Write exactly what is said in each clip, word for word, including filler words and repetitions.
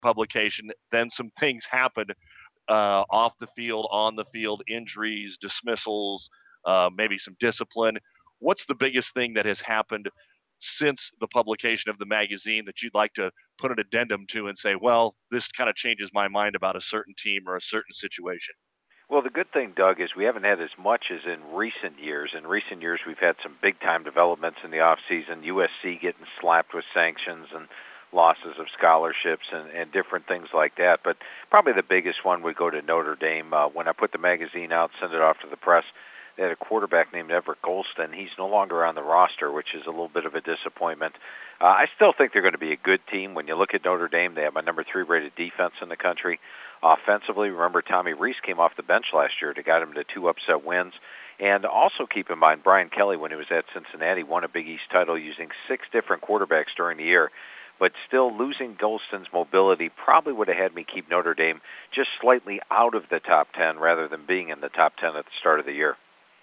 publication. Then some things happened uh, off the field, on the field, injuries, dismissals, uh, maybe some discipline. What's the biggest thing that has happened since the publication of the magazine that you'd like to put an addendum to and say, well, this kind of changes my mind about a certain team or a certain situation? Well, the good thing, Doug, is we haven't had as much as in recent years. In recent years, we've had some big-time developments in the offseason, U S C getting slapped with sanctions and losses of scholarships and, and different things like that. But probably the biggest one would go to Notre Dame. Uh, when I put the magazine out, send it off to the press, they had a quarterback named Everett Golston. He's no longer on the roster, which is a little bit of a disappointment. Uh, I still think they're going to be a good team. When you look at Notre Dame, they have a number three rated defense in the country. Offensively, remember Tommy Rees came off the bench last year to get him to two upset wins. And also keep in mind, Brian Kelly, when he was at Cincinnati, won a Big East title using six different quarterbacks during the year. But still, losing Golston's mobility probably would have had me keep Notre Dame just slightly out of the top ten rather than being in the top ten at the start of the year.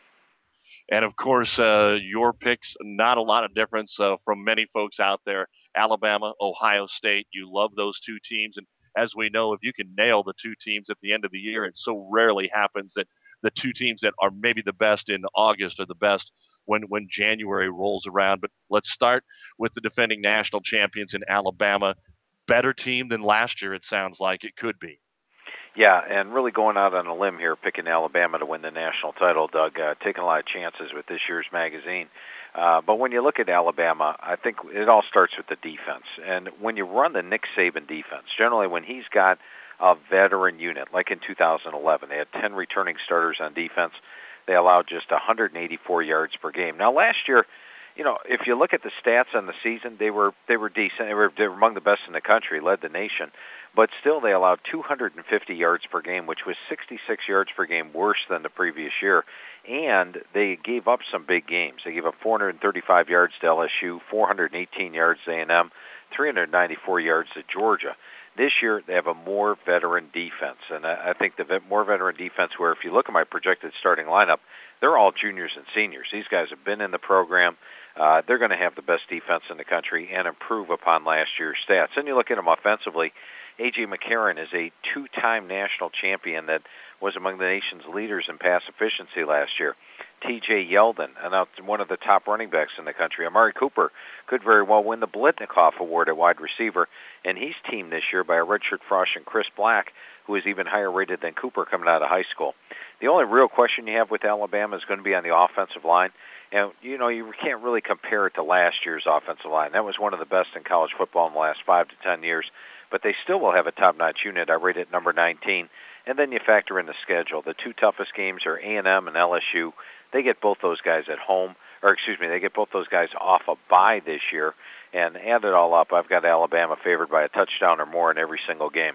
And of course, uh, your picks, not a lot of difference uh, from many folks out there. Alabama, Ohio State, you love those two teams. And as we know, if you can nail the two teams at the end of the year, it so rarely happens that the two teams that are maybe the best in August are the best when, when January rolls around. But let's start with the defending national champions in Alabama. Better team than last year, it sounds like it could be. Yeah, and really going out on a limb here, picking Alabama to win the national title, Doug, uh, taking a lot of chances with this year's magazine. Uh, but when you look at Alabama, I think it all starts with the defense. And when you run the Nick Saban defense, generally when he's got a veteran unit, like in two thousand eleven, they had ten returning starters on defense. They allowed just one hundred eighty-four yards per game. Now, last year, you know, if you look at the stats on the season, they were they were decent. They were, they were among the best in the country, led the nation. But still, they allowed two hundred fifty yards per game, which was sixty-six yards per game worse than the previous year. And they gave up some big games. They gave up four hundred thirty-five yards to L S U, four hundred eighteen yards to A and M, three hundred ninety-four yards to Georgia. This year, they have a more veteran defense. And I think the more veteran defense where if you look at my projected starting lineup, they're all juniors and seniors. These guys have been in the program. Uh, they're going to have the best defense in the country and improve upon last year's stats. And you look at them offensively, A J. McCarron is a two-time national champion that was among the nation's leaders in pass efficiency last year. T J. Yeldon, one of the top running backs in the country. Amari Cooper could very well win the Blitnikoff Award at wide receiver, and he's teamed this year by a redshirt freshman, Chris Black, who is even higher rated than Cooper coming out of high school. The only real question you have with Alabama is going to be on the offensive line. And, you know, you can't really compare it to last year's offensive line. That was one of the best in college football in the last five to ten years. But they still will have a top-notch unit. I rate it number nineteen. And then you factor in the schedule. The two toughest games are A and M and L S U. They get both those guys at home, or excuse me, they get both those guys off a bye this year. And add it all up, I've got Alabama favored by a touchdown or more in every single game.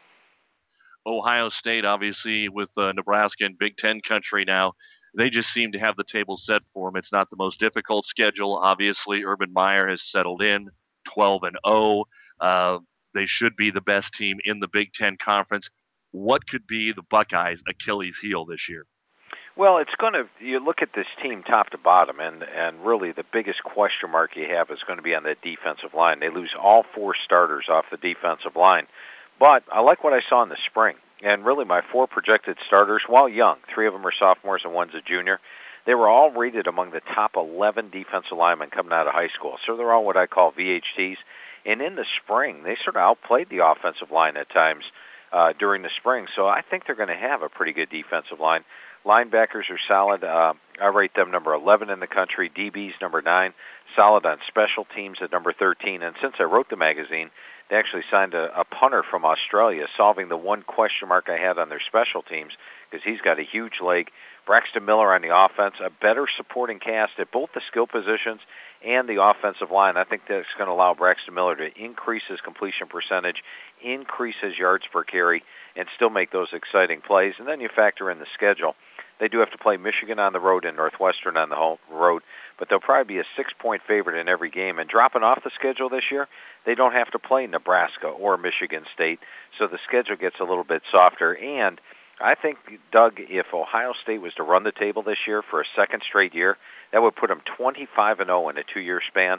Ohio State, obviously, with uh, Nebraska and Big Ten country now, they just seem to have the table set for them. It's not the most difficult schedule. Obviously, Urban Meyer has settled in, twelve and oh. Uh, they should be the best team in the Big Ten Conference. What could be the Buckeyes' Achilles heel this year? Well, it's going to, you look at this team top to bottom, and, and really the biggest question mark you have is going to be on the defensive line. They lose all four starters off the defensive line. But I like what I saw in the spring. And really my four projected starters, while young, three of them are sophomores and one's a junior, they were all rated among the top eleven defensive linemen coming out of high school. So they're all what I call V H Ts. And in the spring, they sort of outplayed the offensive line at times uh, during the spring. So I think they're going to have a pretty good defensive line. Linebackers are solid. Uh, I rate them number eleven in the country. D B's number nine. Solid on special teams at number thirteen. And since I wrote the magazine, they actually signed a, a punter from Australia, solving the one question mark I had on their special teams because he's got a huge leg. Braxton Miller on the offense, a better supporting cast at both the skill positions and the offensive line. I think that's going to allow Braxton Miller to increase his completion percentage, increase his yards per carry, and still make those exciting plays. And then you factor in the schedule. They do have to play Michigan on the road and Northwestern on the home road, but they'll probably be a six-point favorite in every game. And dropping off the schedule this year, they don't have to play Nebraska or Michigan State, so the schedule gets a little bit softer. And I think, Doug, if Ohio State was to run the table this year for a second straight year, that would put them twenty-five and oh in a two-year span.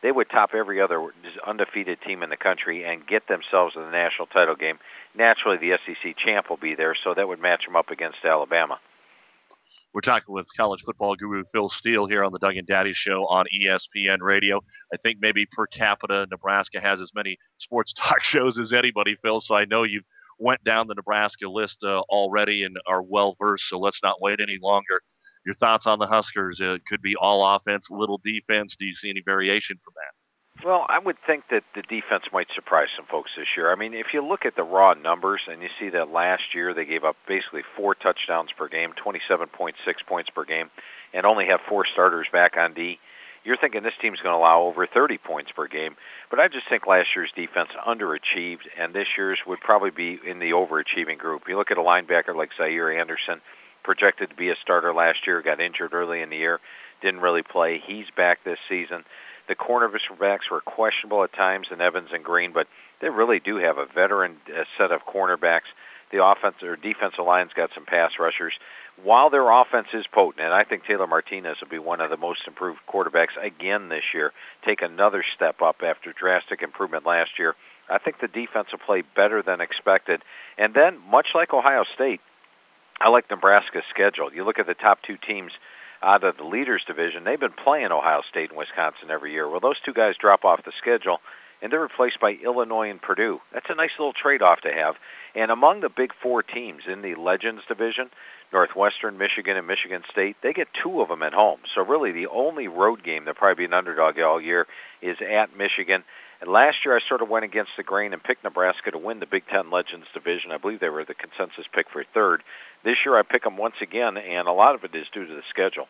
they would top every other undefeated team in the country and get themselves in the national title game. Naturally, the S E C champ will be there, so that would match them up against Alabama. We're talking with college football guru Phil Steele here on the Doug and Daddy Show on E S P N Radio. I think maybe per capita, Nebraska has as many sports talk shows as anybody, Phil, so I know you've went down the Nebraska list uh, already and are well-versed, so let's not wait any longer. Your thoughts on the Huskers? It uh, could be all offense, little defense. Do you see any variation from that? Well, I would think that the defense might surprise some folks this year. I mean, if you look at the raw numbers and you see that last year they gave up basically four touchdowns per game, twenty-seven point six points per game, and only have four starters back on D, you're thinking this team's going to allow over thirty points per game. But I just think last year's defense underachieved, and this year's would probably be in the overachieving group. You look at a linebacker like Zaire Anderson, projected to be a starter last year, got injured early in the year, didn't really play. He's back this season. The cornerbacks were questionable at times in Evans and Green, but they really do have a veteran uh, set of cornerbacks. The offense or defensive line's got some pass rushers. While their offense is potent, and I think Taylor Martinez will be one of the most improved quarterbacks again this year, take another step up after drastic improvement last year, I think the defense will play better than expected. And then, much like Ohio State, I like Nebraska's schedule. You look at the top two teams out of the Leaders Division, they've been playing Ohio State and Wisconsin every year. Well, those two guys drop off the schedule, and they're replaced by Illinois and Purdue. That's a nice little trade-off to have. And among the big four teams in the Legends Division, Northwestern, Michigan, and Michigan State, they get two of them at home. So really the only road game that'll probably be an underdog all year is at Michigan. And last year I sort of went against the grain and picked Nebraska to win the Big Ten Legends Division. I believe they were the consensus pick for third. This year I pick them once again, and a lot of it is due to the schedule.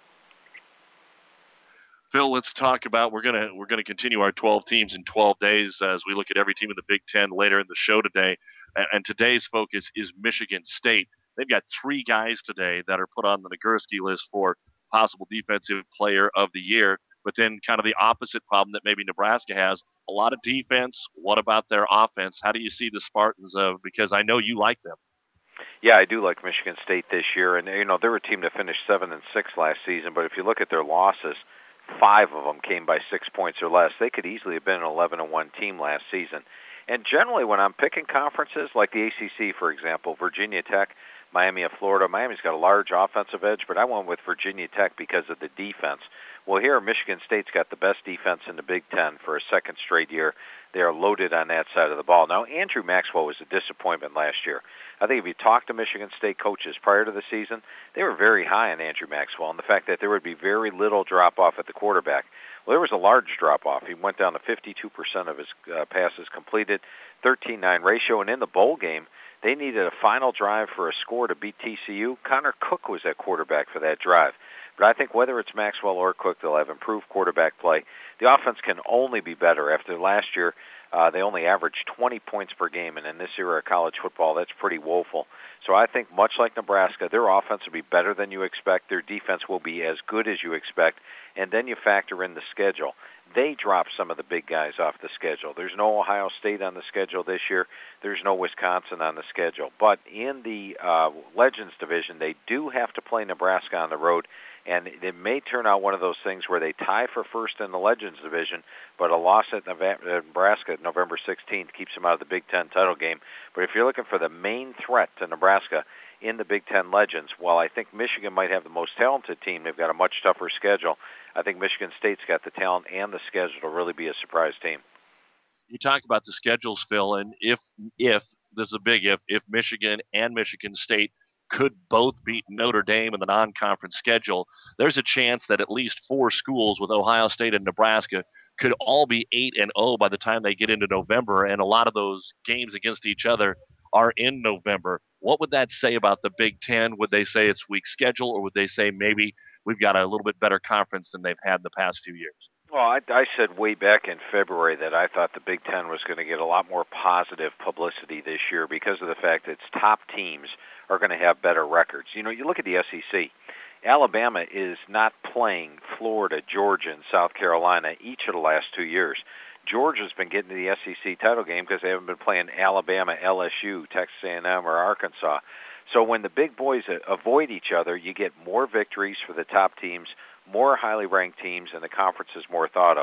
Phil, let's talk about we're gonna we're gonna continue our twelve teams in twelve days as we look at every team in the Big Ten later in the show today. And, and today's focus is Michigan State. They've got three guys today that are put on the Nagurski list for possible defensive player of the year. But then kind of the opposite problem that maybe Nebraska has, a lot of defense. What about their offense? How do you see the Spartans of, because I know you like them. Yeah, I do like Michigan State this year. And, you know, they're a team that finished seven and six last season. But if you look at their losses, five of them came by six points or less. They could easily have been an eleven and one team last season. And generally when I'm picking conferences, like the A C C, for example, Virginia Tech, Miami of Florida, Miami's got a large offensive edge, but I went with Virginia Tech because of the defense. Well, here Michigan State's got the best defense in the Big Ten for a second straight year. They are loaded on that side of the ball. Now, Andrew Maxwell was a disappointment last year. I think if you talk to Michigan State coaches prior to the season, they were very high on Andrew Maxwell and the fact that there would be very little drop-off at the quarterback. Well, there was a large drop-off. He went down to fifty-two percent of his uh, passes completed, thirteen nine ratio, and in the bowl game, they needed a final drive for a score to beat T C U. Connor Cook was at quarterback for that drive. But I think whether it's Maxwell or Cook, they'll have improved quarterback play. The offense can only be better. After last year, uh, they only averaged twenty points per game, and in this era of college football, that's pretty woeful. So I think much like Nebraska, their offense will be better than you expect. Their defense will be as good as you expect. And then you factor in the schedule. They drop some of the big guys off the schedule. There's no Ohio State on the schedule this year. There's no Wisconsin on the schedule. But in the uh, Legends Division, they do have to play Nebraska on the road. And it may turn out one of those things where they tie for first in the Legends Division, but a loss at Nebraska November sixteenth keeps them out of the Big Ten title game. But if you're looking for the main threat to Nebraska in the Big Ten Legends, while I think Michigan might have the most talented team, they've got a much tougher schedule. I think Michigan State's got the talent and the schedule to really be a surprise team. You talk about the schedules, Phil, and if, if, this is a big if, if Michigan and Michigan State could both beat Notre Dame in the non-conference schedule, there's a chance that at least four schools with Ohio State and Nebraska could all be eight and oh by the time they get into November, and a lot of those games against each other are in November. What would that say about the Big Ten? Would they say it's weak schedule, or would they say maybe we've got a little bit better conference than they've had the past few years? Well, I, I said way back in February that I thought the Big Ten was going to get a lot more positive publicity this year because of the fact that its top teams are going to have better records. You know, you look at the S E C. Alabama is not playing Florida, Georgia, and South Carolina each of the last two years. Georgia's been getting to the S E C title game because they haven't been playing Alabama, L S U, Texas A and M, or Arkansas. So when the big boys avoid each other, you get more victories for the top teams, more highly ranked teams, and the conference is more thought of.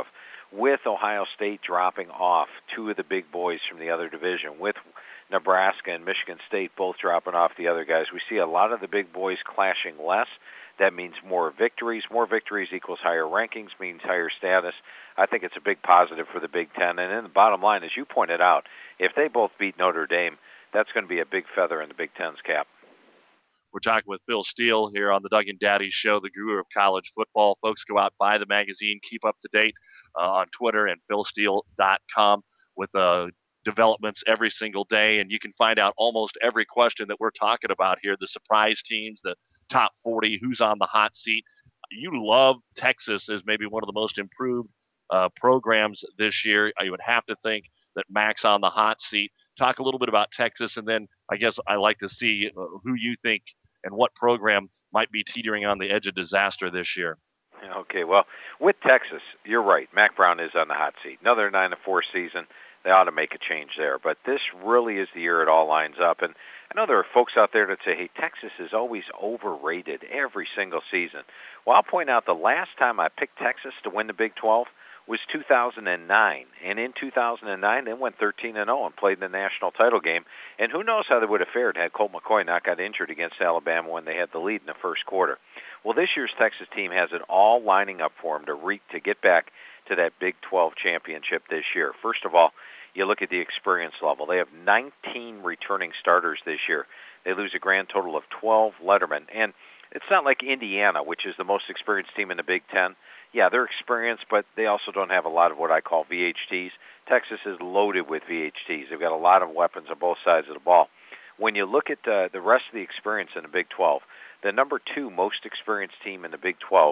with Ohio State dropping off two of the big boys from the other division, with Nebraska and Michigan State both dropping off the other guys. We see a lot of the big boys clashing less. That means more victories. More victories equals higher rankings, means higher status. I think it's a big positive for the Big Ten. And then the bottom line, as you pointed out, if they both beat Notre Dame, that's going to be a big feather in the Big Ten's cap. We're talking with Phil Steele here on the Doug and Daddy Show, the guru of college football. Folks, go out, buy the magazine, keep up to date uh, on Twitter and phil steele dot com with uh, developments every single day. And you can find out almost every question that we're talking about here, the surprise teams, the top forty, who's on the hot seat. You love Texas as maybe one of the most improved uh, programs this year. You would have to think that Mac's on the hot seat. Talk a little bit about Texas, and then I guess I like to see uh, who you think and what program might be teetering on the edge of disaster this year. Okay, well, with Texas, you're right. Mack Brown is on the hot seat. Another nine to four season. They ought to make a change there. But this really is the year it all lines up. And I know there are folks out there that say, hey, Texas is always overrated every single season. Well, I'll point out the last time I picked Texas to win the Big twelve was two thousand nine. And in two thousand nine, they went thirteen and oh and played in the national title game. And who knows how they would have fared had Colt McCoy not got injured against Alabama when they had the lead in the first quarter. Well, this year's Texas team has it all lining up for them to re- to get back to that Big twelve championship this year. First of all, you look at the experience level. They have nineteen returning starters this year. They lose a grand total of twelve lettermen. And it's not like Indiana, which is the most experienced team in the Big Ten. Yeah, they're experienced, but they also don't have a lot of what I call V H Ts. Texas is loaded with V H Ts. They've got a lot of weapons on both sides of the ball. When you look at uh, the rest of the experience in the Big twelve, the number two most experienced team in the Big twelve,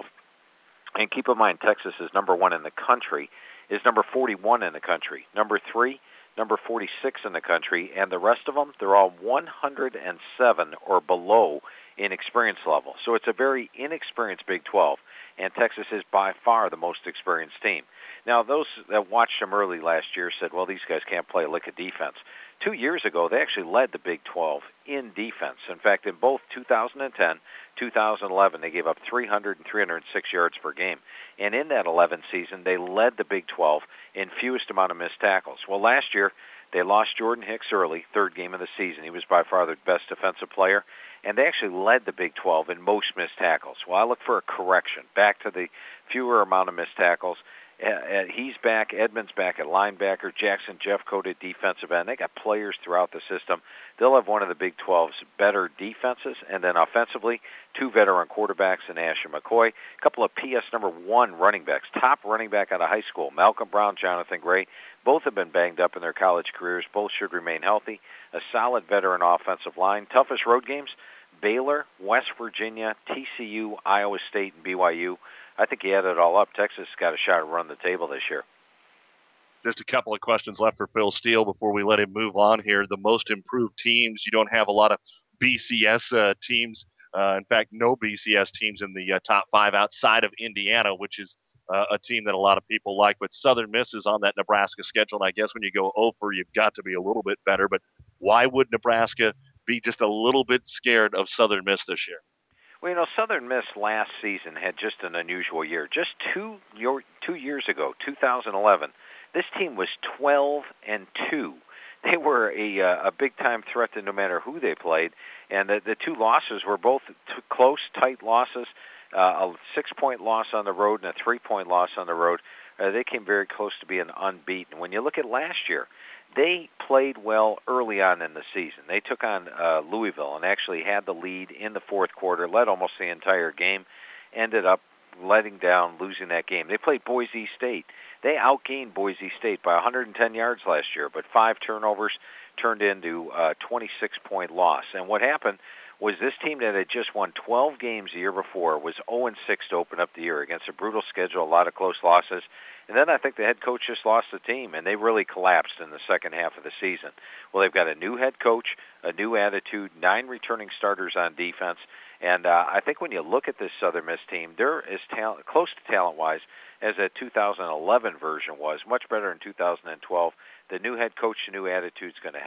and keep in mind Texas is number one in the country, is number forty-one in the country. Number three, number forty-six in the country, and the rest of them, they're all one hundred seven or below in experience level. So it's a very inexperienced Big twelve, and Texas is by far the most experienced team. Now, those that watched them early last year said, well, these guys can't play a lick of defense. Two years ago, they actually led the Big twelve in defense. In fact, in both two thousand ten, two thousand eleven, they gave up three hundred and three hundred six yards per game. And in that eleven season, they led the Big twelve in fewest amount of missed tackles. Well, last year, they lost Jordan Hicks early, third game of the season. He was by far their best defensive player. And they actually led the Big twelve in most missed tackles. Well, I look for a correction, back to the fewer amount of missed tackles. Uh, he's back. Edmonds back at linebacker. Jackson Jeffcoat at defensive end. They got players throughout the system. They'll have one of the Big twelve's better defenses. And then offensively, two veteran quarterbacks in Ash and McCoy. A couple of P S number one running backs. Top running back out of high school, Malcolm Brown, Jonathan Gray. Both have been banged up in their college careers. Both should remain healthy. A solid veteran offensive line. Toughest road games, Baylor, West Virginia, T C U, Iowa State, and B Y U. I think you add it all up, Texas got a shot to run the table this year. Just a couple of questions left for Phil Steele before we let him move on here. The most improved teams, you don't have a lot of B C S uh, teams. Uh, in fact, no B C S teams in the uh, top five outside of Indiana, which is uh, a team that a lot of people like. But Southern Miss is on that Nebraska schedule, and I guess when you go over, you've got to be a little bit better. But why would Nebraska be just a little bit scared of Southern Miss this year? Well, you know, Southern Miss last season had just an unusual year. Just two year, two years ago, two thousand eleven, this team was twelve and two. They were a uh, a big time threat to no matter who they played, and the the two losses were both t- close, tight losses. Uh, a six point loss on the road and a three point loss on the road. Uh, they came very close to being unbeaten. When you look at last year, they played well early on in the season. They took on uh, Louisville and actually had the lead in the fourth quarter, led almost the entire game, ended up letting down, losing that game. They played Boise State. They outgained Boise State by one hundred ten yards last year, but five turnovers turned into a twenty-six point loss. And what happened was this team that had just won twelve games the year before was oh and six to open up the year against a brutal schedule, a lot of close losses. And then I think the head coach just lost the team, and they really collapsed in the second half of the season. Well, they've got a new head coach, a new attitude, nine returning starters on defense. And uh, I think when you look at this Southern Miss team, they're as talent, close to talent-wise as that two thousand eleven version was, much better in two thousand twelve. The new head coach, the new attitude is going to help.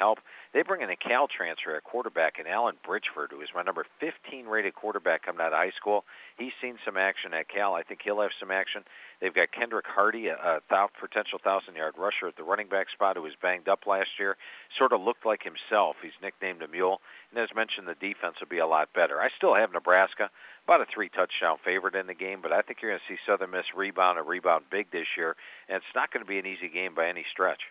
They bring in a Cal transfer at quarterback in Alan Bridgeford, who is my number fifteen rated quarterback coming out of high school. He's seen some action at Cal. I think he'll have some action. They've got Kendrick Hardy, a, a th- potential thousand-yard rusher at the running back spot who was banged up last year. Sort of looked like himself. He's nicknamed a mule. And as mentioned, the defense will be a lot better. I still have Nebraska, about a three-touchdown favorite in the game, but I think you're going to see Southern Miss rebound and rebound big this year, and it's not going to be an easy game by any stretch.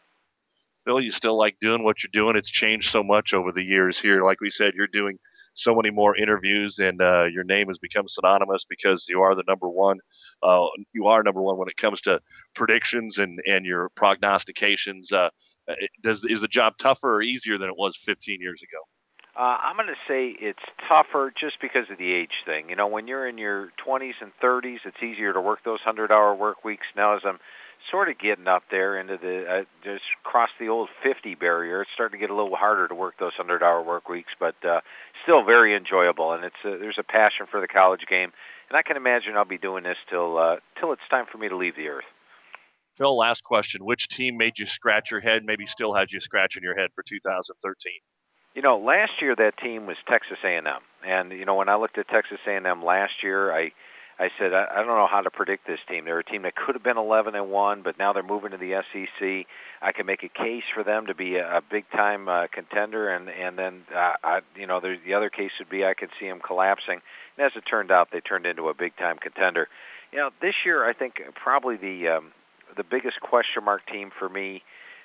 Phil, you still like doing what you're doing. It's changed so much over the years here. Like we said, you're doing so many more interviews, and uh, your name has become synonymous because you are the number one. Uh, you are number one when it comes to predictions and, and your prognostications. Uh, does is the job tougher or easier than it was fifteen years ago? Uh, I'm going to say it's tougher just because of the age thing. You know, when you're in your twenties and thirties, it's easier to work those hundred-hour work weeks. Now, as I'm sort of getting up there into the, uh, just cross the old fifty barrier, it's starting to get a little harder to work those hundred-hour work weeks, but uh, still very enjoyable. And it's a, there's a passion for the college game, and I can imagine I'll be doing this till uh, till it's time for me to leave the earth. Phil, last question: which team made you scratch your head? Maybe still has you scratching your head for two thousand thirteen? You know, last year that team was Texas A and M, and you know when I looked at Texas A and M last year, I, I said I, I don't know how to predict this team. They're a team that could have been eleven and one, but now they're moving to the S E C. I can make a case for them to be a, a big time uh, contender, and and then uh, I, you know, the other case would be I could see them collapsing. And as it turned out, they turned into a big time contender. You know, this year I think probably the um, the biggest question mark team for me.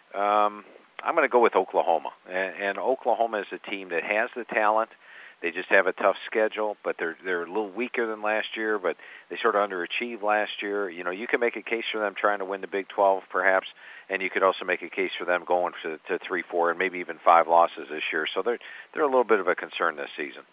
Um, I'm going to go with Oklahoma, and, and Oklahoma is a team that has the talent. They just have a tough schedule, but they're they're a little weaker than last year, but they sort of underachieved last year. You know, you can make a case for them trying to win the Big twelve, perhaps, and you could also make a case for them going to, to three, four, and maybe even five losses this year. So they're they're a little bit of a concern this season.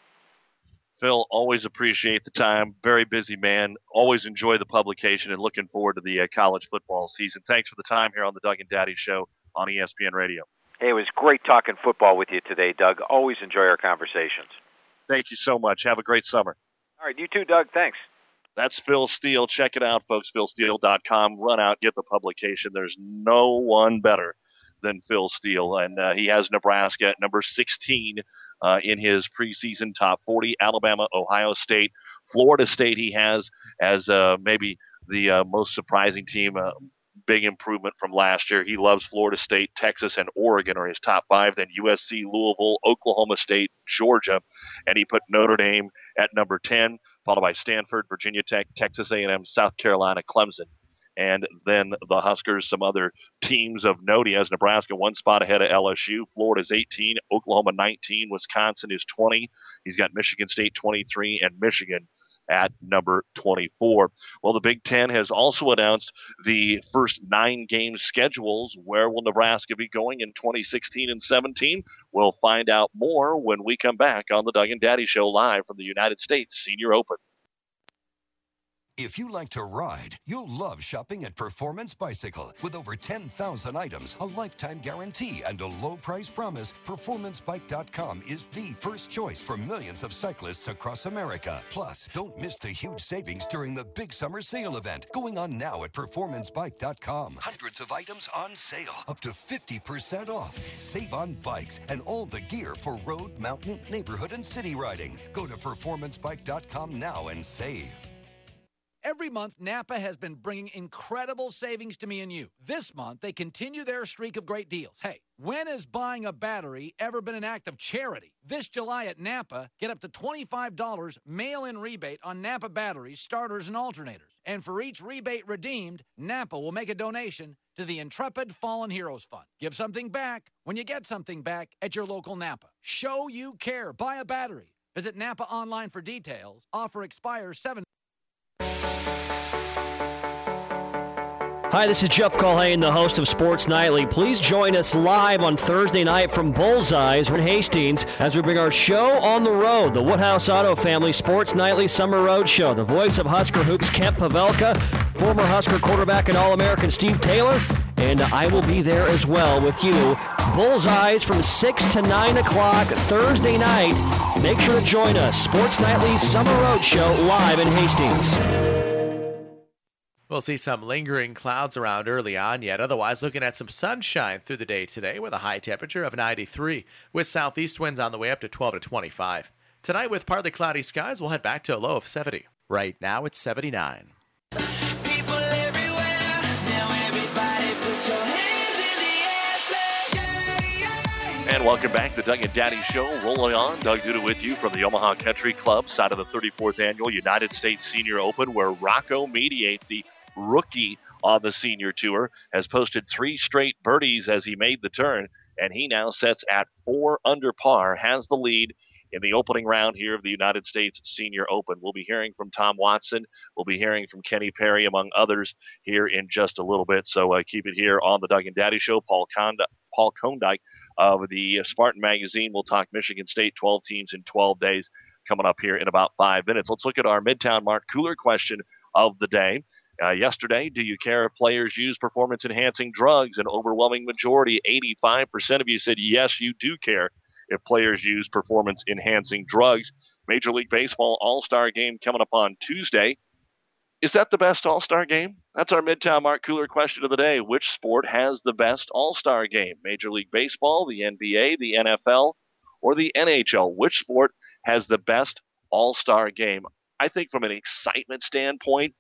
Phil, always appreciate the time. Very busy man. Always enjoy the publication and looking forward to the uh, college football season. Thanks for the time here on the Doug and Daddy Show on E S P N Radio. Hey, it was great talking football with you today, Doug. Always enjoy our conversations. Thank you so much. Have a great summer. All right, you too, Doug. Thanks. That's Phil Steele. Check it out, folks, phil steele dot com. Run out, get the publication. There's no one better than Phil Steele, and uh, he has Nebraska at number sixteen uh, in his preseason top forty. Alabama, Ohio State, Florida State he has as uh, maybe the uh, most surprising team. Uh, Big improvement from last year. He loves Florida State, Texas, and Oregon are his top five. Then U S C, Louisville, Oklahoma State, Georgia, and he put Notre Dame at number ten, followed by Stanford, Virginia Tech, Texas A and M, South Carolina, Clemson, and then the Huskers. Some other teams of note. He has Nebraska one spot ahead of L S U. Florida's eighteen, Oklahoma nineteen, Wisconsin is twenty. He's got Michigan State twenty-three, and Michigan at number twenty-four. Well, the Big Ten has also announced the first nine game schedules. Where will Nebraska be going in twenty sixteen and seventeen? We'll find out more when we come back on the Doug and Daddy Show live from the United States Senior Open. If you like to ride, you'll love shopping at Performance Bicycle. With over ten thousand items, a lifetime guarantee, and a low price promise, performance bike dot com is the first choice for millions of cyclists across America. Plus, don't miss the huge savings during the big summer sale event going on now at performance bike dot com. Hundreds of items on sale, up to fifty percent off. Save on bikes and all the gear for road, mountain, neighborhood, and city riding. Go to performance bike dot com now and save. Every month, Napa has been bringing incredible savings to me and you. This month, they continue their streak of great deals. Hey, when has buying a battery ever been an act of charity? This July at Napa, get up to twenty-five dollars mail-in rebate on Napa batteries, starters, and alternators. And for each rebate redeemed, Napa will make a donation to the Intrepid Fallen Heroes Fund. Give something back when you get something back at your local Napa. Show you care. Buy a battery. Visit Napa online for details. Offer expires seven. Hi, this is Jeff Culhane, the host of Sports Nightly. Please join us live on Thursday night from Bullseyes in Hastings as we bring our show on the road, the Woodhouse Auto Family Sports Nightly Summer Road Show. The voice of Husker Hoops, Kent Pavelka, former Husker quarterback and All-American Steve Taylor, and I will be there as well with you. Bullseyes from six to nine o'clock Thursday night. Make sure to join us. Sports Nightly Summer Road Show live in Hastings. We'll see some lingering clouds around early on yet. Otherwise, looking at some sunshine through the day today with a high temperature of ninety-three, with southeast winds on the way up to twelve to twenty-five. Tonight, with partly cloudy skies, we'll head back to a low of seventy. Right now, it's seventy-nine. People everywhere, now everybody put your hands in the air, say yeah, yeah. And welcome back to the Doug and Daddy Show. Rolling on, Doug Duda with you from the Omaha Country Club, side of the thirty-fourth Annual United States Senior Open, where Rocco Mediate, the rookie on the Senior Tour, has posted three straight birdies as he made the turn, and he now sets at four under par, has the lead in the opening round here of the United States Senior Open. We'll be hearing from Tom Watson. We'll be hearing from Kenny Perry, among others, here in just a little bit. So uh, keep it here on the Doug and Daddy Show. Paul Conda- Paul Kondike of the Spartan Magazine will talk Michigan State, twelve teams in twelve days, coming up here in about five minutes. Let's look at our Midtown Mart Cooler question of the day. Uh, yesterday, do you care if players use performance-enhancing drugs? An overwhelming majority, eighty-five percent of you said yes, you do care if players use performance-enhancing drugs. Major League Baseball All-Star Game coming up on Tuesday. Is that the best All-Star Game? That's our Midtown Mart Cooler question of the day. Which sport has the best All-Star Game? Major League Baseball, the N B A, the N F L, or the N H L? Which sport has the best All-Star Game? I think from an excitement standpoint,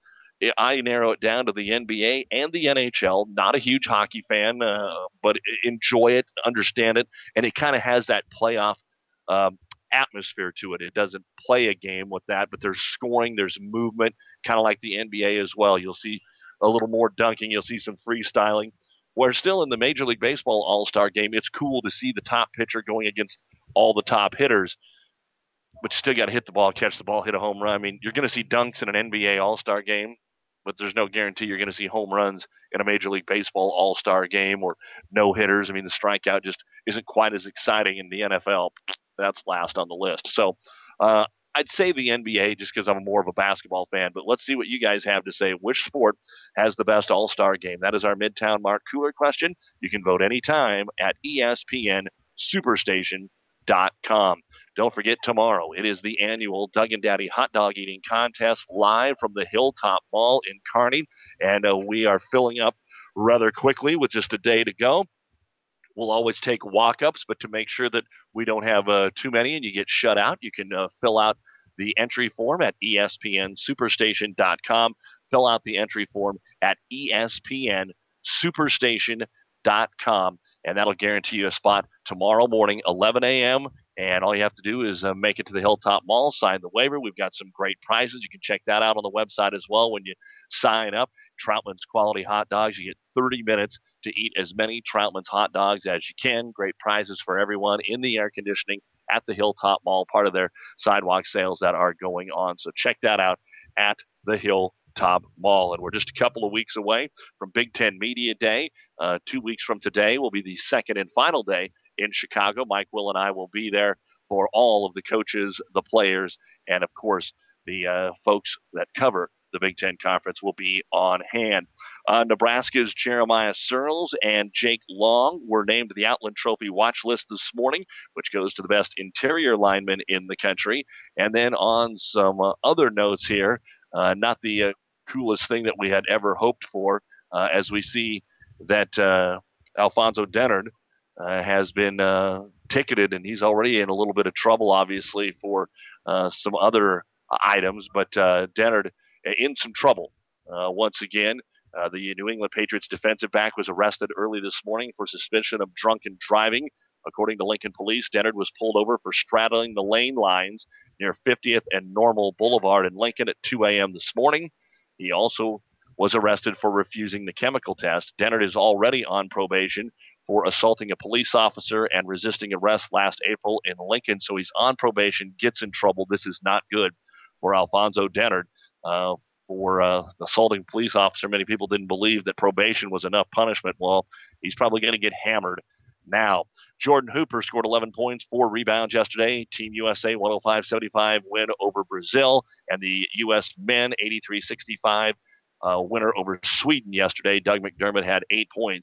I narrow it down to the N B A and the N H L. Not a huge hockey fan, uh, but enjoy it, understand it, and it kind of has that playoff um, atmosphere to it. It doesn't play a game with that, but there's scoring, there's movement, kind of like the N B A as well. You'll see a little more dunking, you'll see some freestyling. Where still in the Major League Baseball All-Star Game, it's cool to see the top pitcher going against all the top hitters, but you still got to hit the ball, catch the ball, hit a home run. I mean, you're going to see dunks in an N B A All-Star Game, but there's no guarantee you're going to see home runs in a Major League Baseball All-Star Game or no hitters. I mean, the strikeout just isn't quite as exciting in the N F L. That's last on the list. So uh, I'd say the N B A just because I'm more of a basketball fan, but let's see what you guys have to say. Which sport has the best All-Star Game? That is our Midtown Mart Cooler question. You can vote anytime at E S P N Superstation dot com. Don't forget, tomorrow it is the annual Doug and Daddy Hot Dog Eating Contest live from the Hilltop Mall in Kearney, and uh, we are filling up rather quickly with just a day to go. We'll always take walk-ups, but to make sure that we don't have uh, too many and you get shut out, you can uh, fill out the entry form at E S P N Superstation dot com. Fill out the entry form at E S P N Superstation dot com, and that'll guarantee you a spot tomorrow morning, eleven a.m., and all you have to do is uh, make it to the Hilltop Mall, sign the waiver. We've got some great prizes. You can check that out on the website as well when you sign up. Troutman's Quality Hot Dogs. You get thirty minutes to eat as many Troutman's hot dogs as you can. Great prizes for everyone in the air conditioning at the Hilltop Mall, part of their sidewalk sales that are going on. So check that out at the Hilltop Mall. And we're just a couple of weeks away from Big Ten Media Day. Uh, two weeks from today will be the second and final day in Chicago. Mike, Will, and I will be there for all of the coaches, the players, and, of course, the uh, folks that cover the Big Ten Conference will be on hand. Uh, Nebraska's Jeremiah Searles and Jake Long were named to the Outland Trophy watch list this morning, which goes to the best interior linemen in the country. And then on some uh, other notes here, uh, not the uh, coolest thing that we had ever hoped for, uh, as we see that uh, Alfonso Dennard Uh, has been uh, ticketed, and he's already in a little bit of trouble, obviously, for uh, some other items. But uh, Dennard in some trouble uh, once again. Uh, the New England Patriots defensive back was arrested early this morning for suspicion of drunken driving. According to Lincoln Police, Dennard was pulled over for straddling the lane lines near fiftieth and Normal Boulevard in Lincoln at two a.m. this morning. He also was arrested for refusing the chemical test. Dennard is already on probation for assaulting a police officer and resisting arrest last April in Lincoln. So he's on probation, gets in trouble. This is not good for Alfonso Dennard uh, for uh, assaulting a police officer. Many people didn't believe that probation was enough punishment. Well, he's probably going to get hammered now. Jordan Hooper scored eleven points, four rebounds yesterday. Team U S A one oh five seventy-five win over Brazil, and the U S men eighty-three sixty-five uh, winner over Sweden yesterday. Doug McDermott had eight points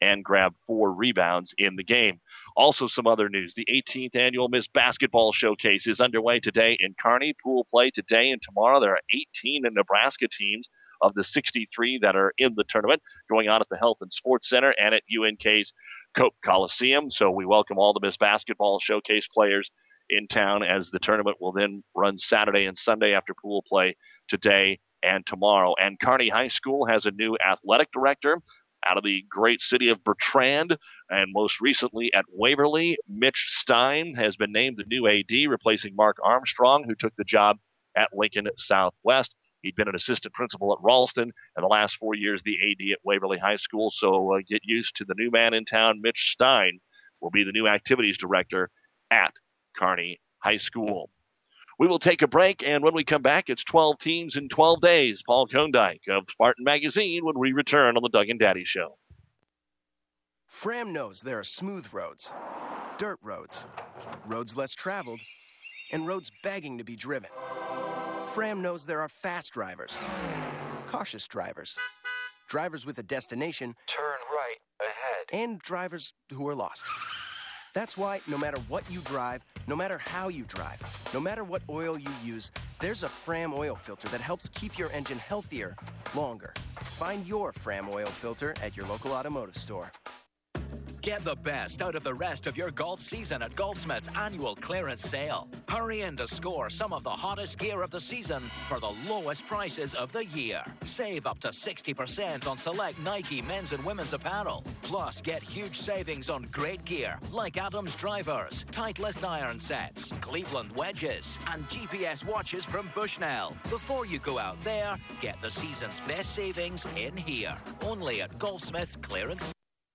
and grabbed four rebounds in the game. Also, some other news. The eighteenth Annual Miss Basketball Showcase is underway today in Kearney. Pool play today and tomorrow. There are eighteen Nebraska teams of the sixty-three that are in the tournament going on at the Health and Sports Center and at U N K's Cope Coliseum. So we welcome all the Miss Basketball Showcase players in town, as the tournament will then run Saturday and Sunday after pool play today and tomorrow. And Kearney High School has a new athletic director out of the great city of Bertrand, and most recently at Waverly. Mitch Stein has been named the new A D, replacing Mark Armstrong, who took the job at Lincoln Southwest. He'd been an assistant principal at Ralston, and the last four years the A D at Waverly High School. So uh, get used to the new man in town. Mitch Stein will be the new activities director at Kearney High School. We will take a break, and when we come back, it's twelve teams in twelve days. Paul Kondike of Spartan Magazine when we return on the Doug and Daddy Show. Fram knows there are smooth roads, dirt roads, roads less traveled, and roads begging to be driven. Fram knows there are fast drivers, cautious drivers, drivers with a destination, turn right ahead, and drivers who are lost. That's why no matter what you drive, no matter how you drive, no matter what oil you use, there's a Fram oil filter that helps keep your engine healthier longer. Find your Fram oil filter at your local automotive store. Get the best out of the rest of your golf season at Golfsmith's annual clearance sale. Hurry in to score some of the hottest gear of the season for the lowest prices of the year. Save up to sixty percent on select Nike men's and women's apparel. Plus, get huge savings on great gear like Adams drivers, Titleist iron sets, Cleveland wedges, and G P S watches from Bushnell. Before you go out there, get the season's best savings in here. Only at Golfsmith's clearance.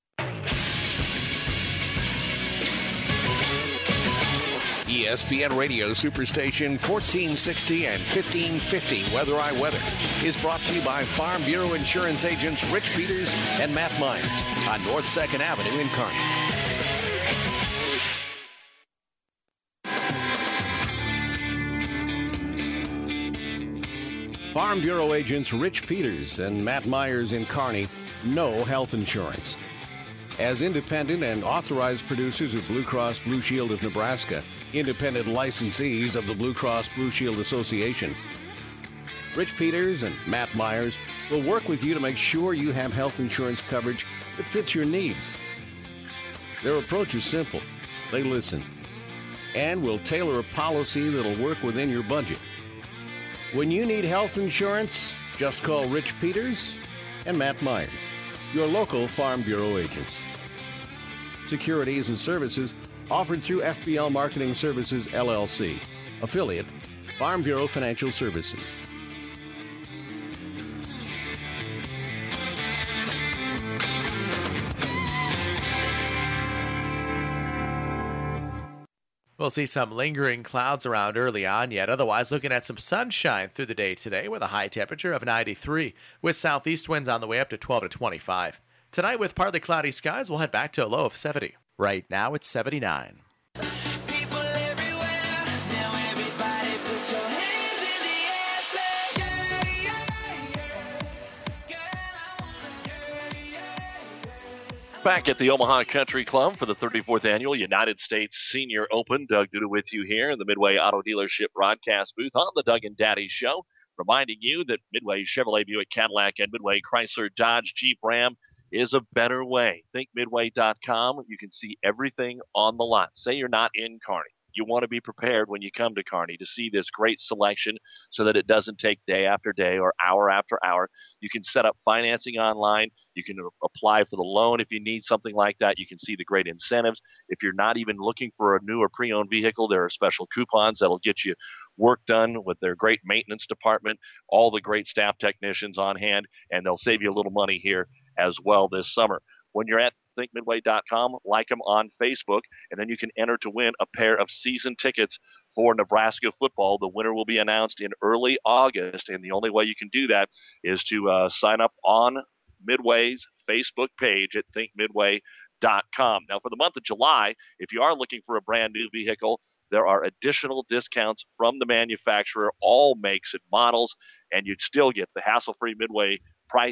E S P N Radio Superstation fourteen sixty and fifteen fifty Weather I Weather is brought to you by Farm Bureau Insurance agents Rich Peters and Matt Myers on North second Avenue in Kearney. Farm Bureau agents Rich Peters and Matt Myers in Kearney know health insurance. As independent and authorized producers of Blue Cross Blue Shield of Nebraska, independent licensees of the Blue Cross Blue Shield Association, Rich Peters and Matt Myers will work with you to make sure you have health insurance coverage that fits your needs. Their approach is simple. They listen and will tailor a policy that'll work within your budget. When you need health insurance, just call Rich Peters and Matt Myers, your local Farm Bureau agents. Securities and services offered through F B L Marketing Services, L L C, affiliate, Farm Bureau Financial Services. We'll see some lingering clouds around early on yet. Otherwise, looking at some sunshine through the day today with a high temperature of ninety-three, with southeast winds on the way up to twelve to twenty-five. Tonight, with partly cloudy skies, we'll head back to a low of seventy. Right now, it's seventy-nine. People everywhere, now everybody put your hands in the air, say yeah, yeah, yeah. Girl, I wanna, yeah, yeah. Back at the Omaha Country Club for the thirty-fourth Annual United States Senior Open. Doug Duda with you here in the Midway Auto Dealership broadcast booth on the Doug and Daddy Show, reminding you that Midway Chevrolet, Buick, Cadillac, and Midway Chrysler, Dodge, Jeep, Ram is a better way. Think midway dot com. You can see everything on the lot. Say you're not in Kearney. You want to be prepared when you come to Kearney to see this great selection so that it doesn't take day after day or hour after hour. You can set up financing online. You can apply for the loan if you need something like that. You can see the great incentives. If you're not even looking for a new or pre-owned vehicle, there are special coupons that'll get you work done with their great maintenance department, all the great staff technicians on hand, and they'll save you a little money here as well this summer. When you're at think midway dot com, like them on Facebook, and then you can enter to win a pair of season tickets for Nebraska football. The winner will be announced in early August, and the only way you can do that is to uh, sign up on Midway's Facebook page at think midway dot com. Now, for the month of July, if you are looking for a brand new vehicle, there are additional discounts from the manufacturer, all makes and models, and you'd still get the hassle-free Midway price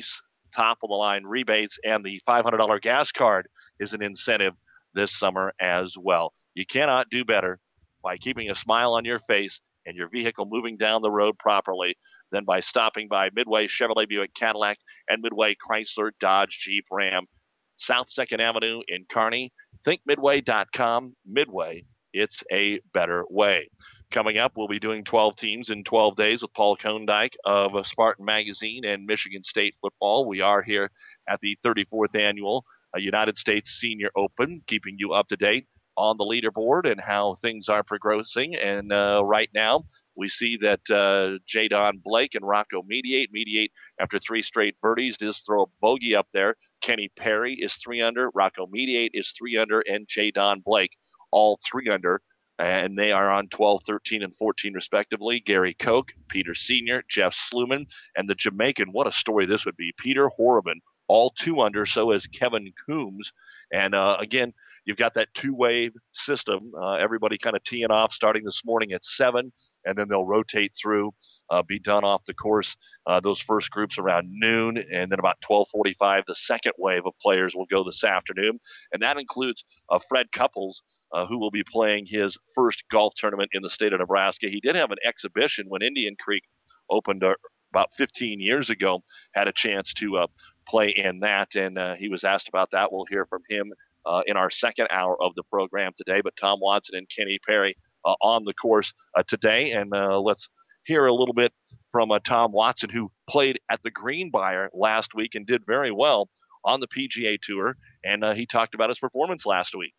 top-of-the-line rebates, and the five hundred dollars gas card is an incentive this summer as well. You cannot do better by keeping a smile on your face and your vehicle moving down the road properly than by stopping by Midway Chevrolet Buick Cadillac and Midway Chrysler Dodge Jeep Ram. South second Avenue in Kearney. think midway dot com. Midway, it's a better way. Coming up, we'll be doing twelve teams in twelve days with Paul Kondike of Spartan Magazine and Michigan State football. We are here at the thirty-fourth annual uh, United States Senior Open, keeping you up to date on the leaderboard and how things are progressing. And uh, right now, we see that uh, Jadon Blake and Rocco Mediate. Mediate, after three straight birdies, does throw a bogey up there. Kenny Perry is three under. Rocco Mediate is three under. And Jadon Blake, all three under. And they are on twelve, thirteen, and fourteen, respectively. Gary Koch, Peter Senior, Jeff Sluman, and the Jamaican. What a story this would be. Peter Horriban, all two under. So is Kevin Coombs. And uh, again, you've got that two-wave system. Uh, everybody kind of teeing off starting this morning at seven, and then they'll rotate through, uh, be done off the course. Uh, those first groups around noon, and then about twelve forty-five, the second wave of players will go this afternoon. And that includes uh, Fred Couples, uh, who will be playing his first golf tournament in the state of Nebraska. He did have an exhibition when Indian Creek opened uh, about fifteen years ago, had a chance to uh, play in that, and uh, he was asked about that. We'll hear from him uh, in our second hour of the program today. But Tom Watson and Kenny Perry uh, on the course uh, today, and uh, let's hear a little bit from uh, Tom Watson, who played at the Greenbrier last week and did very well on the P G A Tour, and uh, he talked about his performance last week.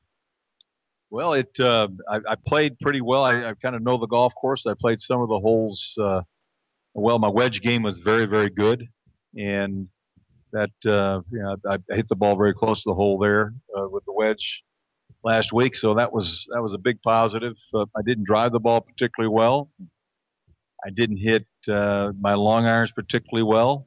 Well, it uh, I, I played pretty well. I, I kind of know the golf course. I played some of the holes uh, well. My wedge game was very, very good, and that uh, you know, I, I hit the ball very close to the hole there uh, with the wedge last week. So that was that was a big positive. Uh, I didn't drive the ball particularly well. I didn't hit uh, my long irons particularly well,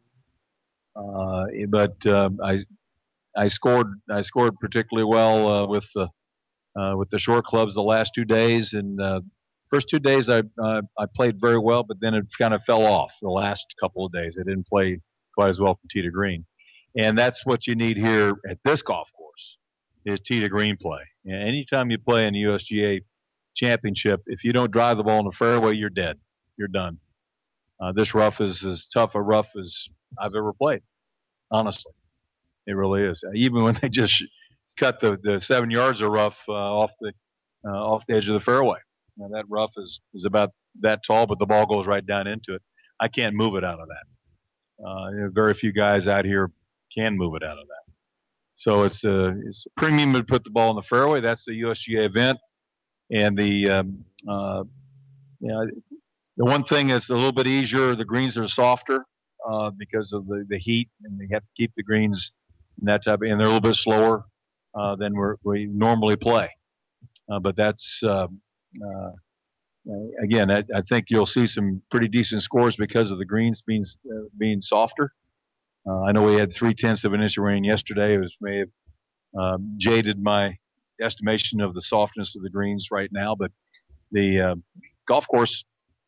uh, but uh, I I scored I scored particularly well uh, with the uh, with the short clubs the last two days. And uh, first two days I uh, I played very well, but then it kind of fell off the last couple of days. I didn't play quite as well from tee to green, and that's what you need here at this golf course is tee to green play. And anytime you play in the U S G A Championship, if you don't drive the ball in the fairway, you're dead. You're done. Uh, this rough is as tough a rough as I've ever played. Honestly, it really is. Even when they just cut the, the seven yards of rough uh, off the uh, off the edge of the fairway, now, that rough is is about that tall, but the ball goes right down into it. I can't move it out of that. Uh, very few guys out here can move it out of that. So it's a, it's a premium to put the ball in the fairway. That's the U S G A event, and the um, uh, you know. The one thing is a little bit easier. The greens are softer uh, because of the, the heat, and they have to keep the greens and that type of, and they're a little bit slower uh, than we're, we normally play. Uh, but that's uh, uh, again, I, I think you'll see some pretty decent scores because of the greens being uh, being softer. Uh, I know we had three tenths of an inch of rain yesterday. It was may have um, jaded my estimation of the softness of the greens right now, but the uh, golf course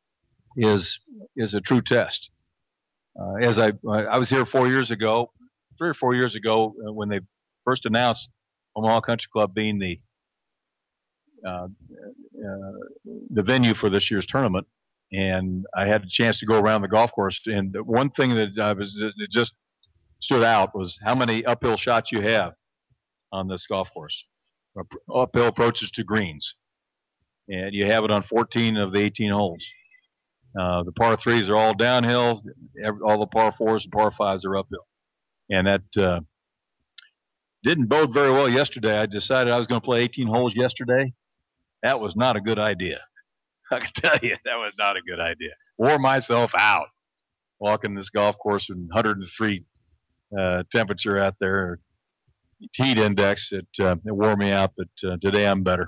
is is a true test. Uh, as I I was here four years ago, three or four years ago uh, when they first announced Omaha Country Club being the uh, uh, the venue for this year's tournament, and I had a chance to go around the golf course. And the one thing that I was that just stood out was how many uphill shots you have on this golf course, uphill approaches to greens, and you have it on fourteen of the eighteen holes. Uh, the par threes are all downhill. Every, all the par fours and par fives are uphill. And that uh, didn't bode very well yesterday. I decided I was going to play eighteen holes yesterday. That was not a good idea. I can tell you, that was not a good idea. Wore myself out walking this golf course in one hundred three uh, temperature out there. Heat index, it, uh, it wore me out, but uh, today I'm better.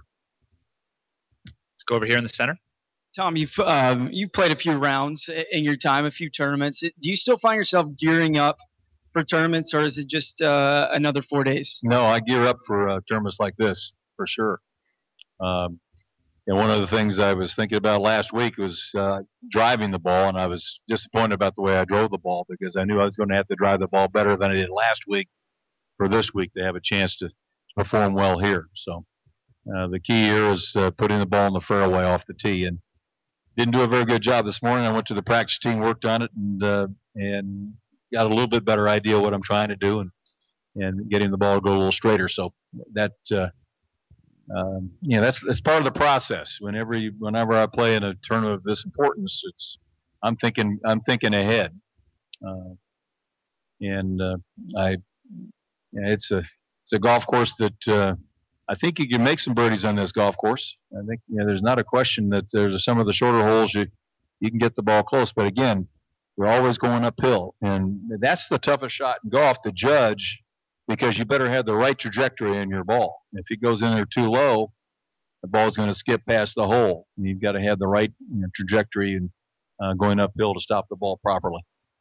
Let's go over here in the center. Tom, you've um, you've played a few rounds in your time, a few tournaments. Do you still find yourself gearing up for tournaments, or is it just uh, another four days? No, I gear up for uh, tournaments like this for sure. Um, and one of the things I was thinking about last week was uh, driving the ball, and I was disappointed about the way I drove the ball because I knew I was going to have to drive the ball better than I did last week for this week to have a chance to perform well here. So uh, the key here is uh, putting the ball in the fairway off the tee, and didn't do a very good job this morning. I went to the practice team, worked on it, and uh, and got a little bit better idea what I'm trying to do, and and getting the ball to go a little straighter. So that. Uh, Um, you know, that's that's part of the process. Whenever you, whenever I play in a tournament of this importance, it's I'm thinking I'm thinking ahead, uh, and uh, I yeah, it's a it's a golf course that uh, I think you can make some birdies on this golf course. I think you know, there's not a question that there's some of the shorter holes you you can get the ball close, but again, you're always going uphill, and that's the toughest shot in golf to judge. Because you better have the right trajectory in your ball. If it goes in there too low, the ball's going to skip past the hole. And you've got to have the right you know, trajectory and uh, going uphill to stop the ball properly.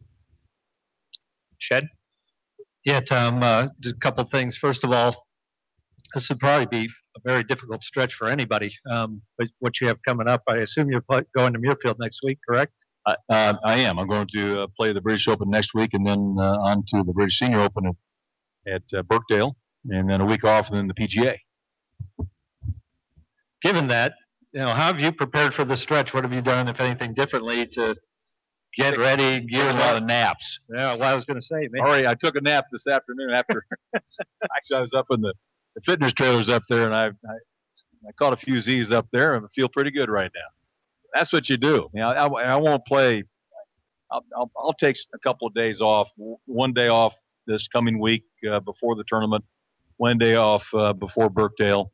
Shed? Yeah, Tom, uh, just a couple things. First of all, this would probably be a very difficult stretch for anybody. Um, but what you have coming up, I assume you're play- going to Muirfield next week, correct? I, uh, I am. I'm going to uh, play the British Open next week and then uh, on to the British Senior Open at at uh, Birkdale, and then a week off, and then the P G A. Given that, you know, how have you prepared for the stretch? What have you done, if anything, differently to get ready, gear a lot up? of naps. Yeah, well, I was going to say, man. Already, I took a nap this afternoon after. Actually, I was up in the, the fitness trailers up there, and I, I I caught a few Z's up there, and I feel pretty good right now. That's what you do. You know, I, I won't play. I'll, I'll I'll take a couple of days off. One day off this coming week uh, before the tournament, one day off uh, before Birkdale,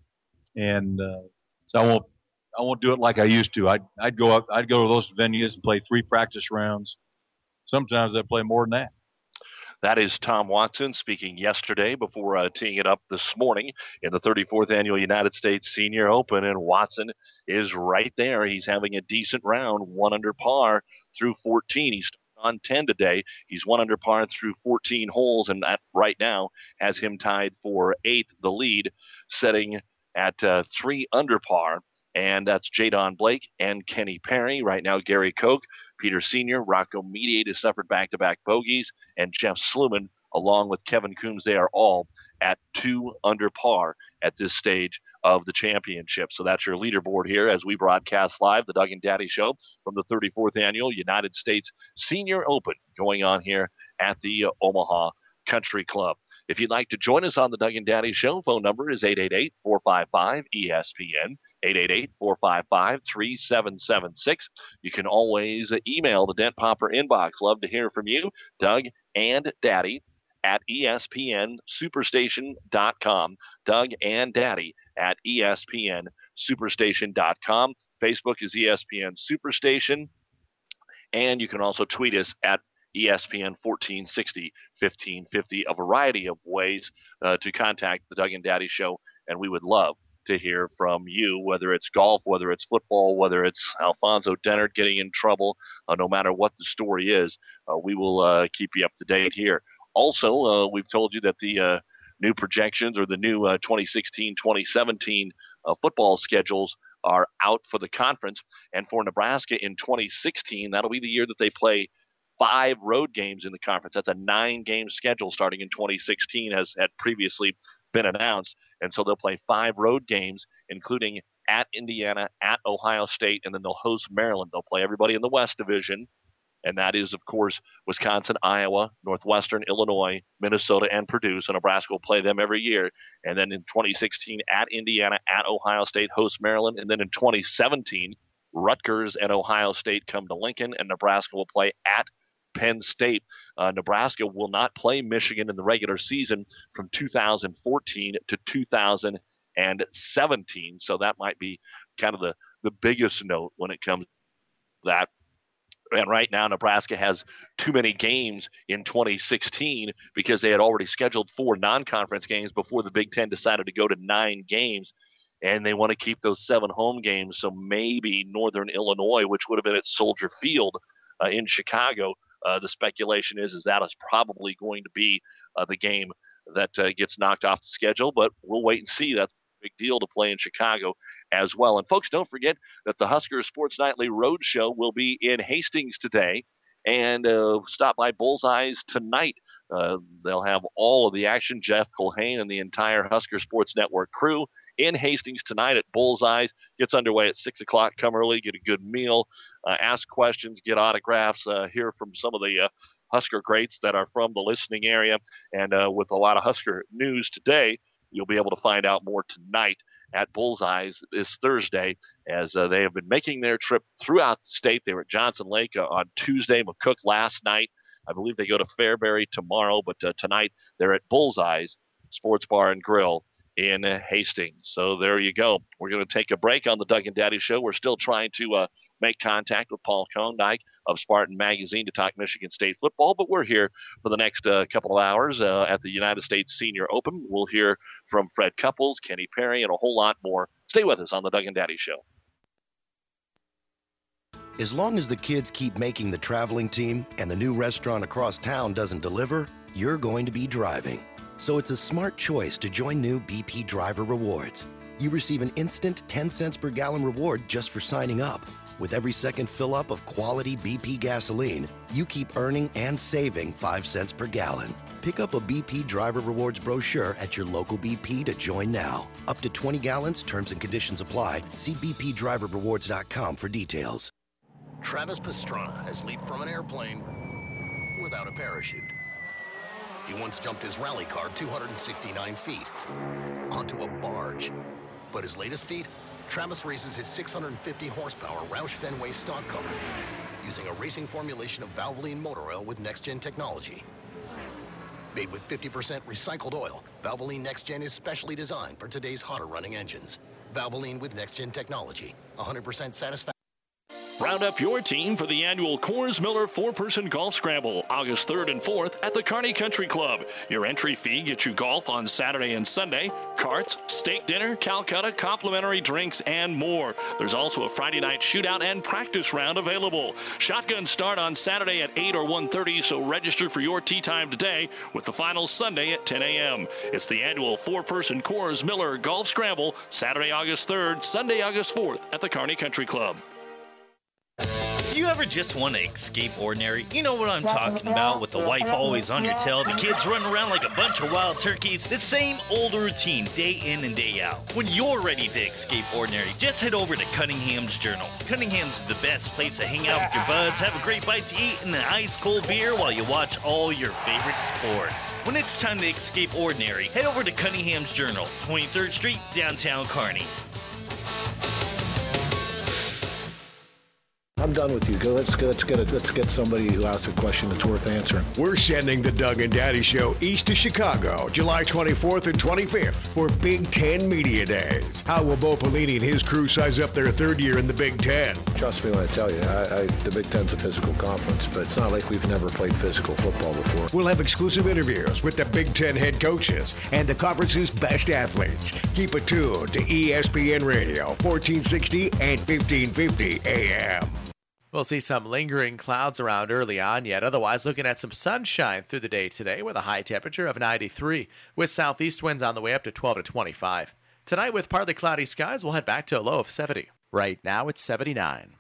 and uh, so I won't I won't do it like I used to. I'd I'd go up I'd go to those venues and play three practice rounds. Sometimes I play more than that. That is Tom Watson speaking yesterday before uh, teeing it up this morning in the thirty-fourth Annual United States Senior Open, and Watson is right there. He's having a decent round, one under par through fourteen. He's on ten today. He's one under par through fourteen holes, and that right now has him tied for eighth, the lead, setting at uh, three under par. And that's Jadon Blake and Kenny Perry. Right now, Gary Koch, Peter Senior, Rocco Mediate has suffered back-to-back bogeys, and Jeff Sluman, along with Kevin Coombs, they are all at two under par at this stage of the championship. So that's your leaderboard here as we broadcast live the Doug and Daddy Show from the thirty-fourth Annual United States Senior Open going on here at the uh, Omaha Country Club. If you'd like to join us on the Doug and Daddy Show, phone number is eight eight eight, four five five, E S P N, eight eight eight, four five five, three seven seven six. You can always email the Dent Popper inbox. Love to hear from you, Doug and Daddy at E S P N superstation dot com. Doug and Daddy at E S P N superstation dot com. Facebook is E S P N Superstation. And you can also tweet us at E S P N fourteen sixty, fifteen fifty, a variety of ways uh, to contact the Doug and Daddy Show. And we would love to hear from you, whether it's golf, whether it's football, whether it's Alfonso Dennard getting in trouble, uh, no matter what the story is, uh, we will uh, keep you up to date here. Also, uh, we've told you that the uh, new projections or the new uh, twenty sixteen twenty seventeen uh, football schedules are out for the conference. And for Nebraska in twenty sixteen, that'll be the year that they play five road games in the conference. That's a nine-game schedule starting in twenty sixteen, as had previously been announced. And so they'll play five road games, including at Indiana, at Ohio State, and then they'll host Maryland. They'll play everybody in the West Division. And that is, of course, Wisconsin, Iowa, Northwestern, Illinois, Minnesota, and Purdue. So Nebraska will play them every year. And then in twenty sixteen, at Indiana, at Ohio State, host Maryland. And then in twenty seventeen, Rutgers and Ohio State come to Lincoln, and Nebraska will play at Penn State. Uh, Nebraska will not play Michigan in the regular season from two thousand fourteen to two thousand seventeen. So that might be kind of the, the biggest note when it comes to that. And right now, Nebraska has too many games in twenty sixteen because they had already scheduled four non-conference games before the Big Ten decided to go to nine games. And they want to keep those seven home games. So maybe Northern Illinois, which would have been at Soldier Field uh, in Chicago, uh, the speculation is, is that is probably going to be uh, the game that uh, gets knocked off the schedule. But we'll wait and see. That's big deal to play in Chicago as well. And folks, don't forget that the Husker Sports Nightly Roadshow will be in Hastings today. And uh, stop by Bullseyes tonight. Uh, they'll have all of the action. Jeff Culhane and the entire Husker Sports Network crew in Hastings tonight at Bullseyes. Gets underway at six o'clock. Come early, get a good meal, uh, ask questions, get autographs, uh, hear from some of the uh, Husker greats that are from the listening area. And uh, with a lot of Husker news today, you'll be able to find out more tonight at Bullseyes this Thursday, as uh, they have been making their trip throughout the state. They were at Johnson Lake uh, on Tuesday, McCook last night. I believe they go to Fairbury tomorrow, but uh, tonight they're at Bullseyes Sports Bar and Grill in uh, Hastings. So there you go. We're going to take a break on the Doug and Daddy Show. We're still trying to uh, make contact with Paul Kondike of Spartan Magazine to talk Michigan State football, but we're here for the next uh, couple of hours uh, at the United States Senior Open. We'll hear from Fred Couples, Kenny Perry, and a whole lot more. Stay with us on the Doug and Daddy Show. As long as the kids keep making the traveling team and the new restaurant across town doesn't deliver, you're going to be driving. So it's a smart choice to join new B P Driver Rewards. You receive an instant ten cents per gallon reward just for signing up. With every second fill up of quality B P gasoline, you keep earning and saving five cents per gallon. Pick up a B P Driver Rewards brochure at your local B P to join now. Up to twenty gallons, terms and conditions apply. See b p driver rewards dot com for details. Travis Pastrana has leaped from an airplane without a parachute. He once jumped his rally car two hundred sixty-nine feet onto a barge. But his latest feat? Travis races his six hundred fifty horsepower Roush Fenway stock car using a racing formulation of Valvoline motor oil with next-gen technology. Made with fifty percent recycled oil, Valvoline Next Gen is specially designed for today's hotter running engines. Valvoline with next-gen technology, one hundred percent satisfaction. Round up your team for the annual Coors Miller four-person golf scramble, August third and fourth at the Kearney Country Club. Your entry fee gets you golf on Saturday and Sunday, carts, steak dinner, Calcutta, complimentary drinks, and more. There's also a Friday night shootout and practice round available. Shotguns start on Saturday at eight or one thirty, so register for your tee time today with the final Sunday at ten a.m. It's the annual four-person Coors Miller golf scramble, Saturday, August third, Sunday, August fourth at the Kearney Country Club. You ever just want to escape ordinary? You know what I'm talking about, with the wife always on your tail, the kids running around like a bunch of wild turkeys, the same old routine day in and day out. When you're ready to escape ordinary, just head over to Cunningham's Journal. Cunningham's the best place to hang out with your buds, have a great bite to eat, and an ice cold beer while you watch all your favorite sports. When it's time to escape ordinary, head over to Cunningham's Journal, twenty-third Street, downtown Kearney. I'm done with you. Go. Let's go. Let's get it. Let's get somebody who asks a question that's worth answering. We're sending the Doug and Daddy Show east to Chicago, July twenty-fourth and twenty-fifth for Big Ten Media Days. How will Bo Pelini and his crew size up their third year in the Big Ten? Trust me when I tell you, I, I, the Big Ten's a physical conference, but it's not like we've never played physical football before. We'll have exclusive interviews with the Big Ten head coaches and the conference's best athletes. Keep it tuned to E S P N Radio, fourteen sixty and fifteen fifty A M. We'll see some lingering clouds around early on, yet otherwise looking at some sunshine through the day today with a high temperature of ninety-three, with southeast winds on the way up to twelve to twenty-five. Tonight with partly cloudy skies, we'll head back to a low of seventy. Right now it's seventy-nine.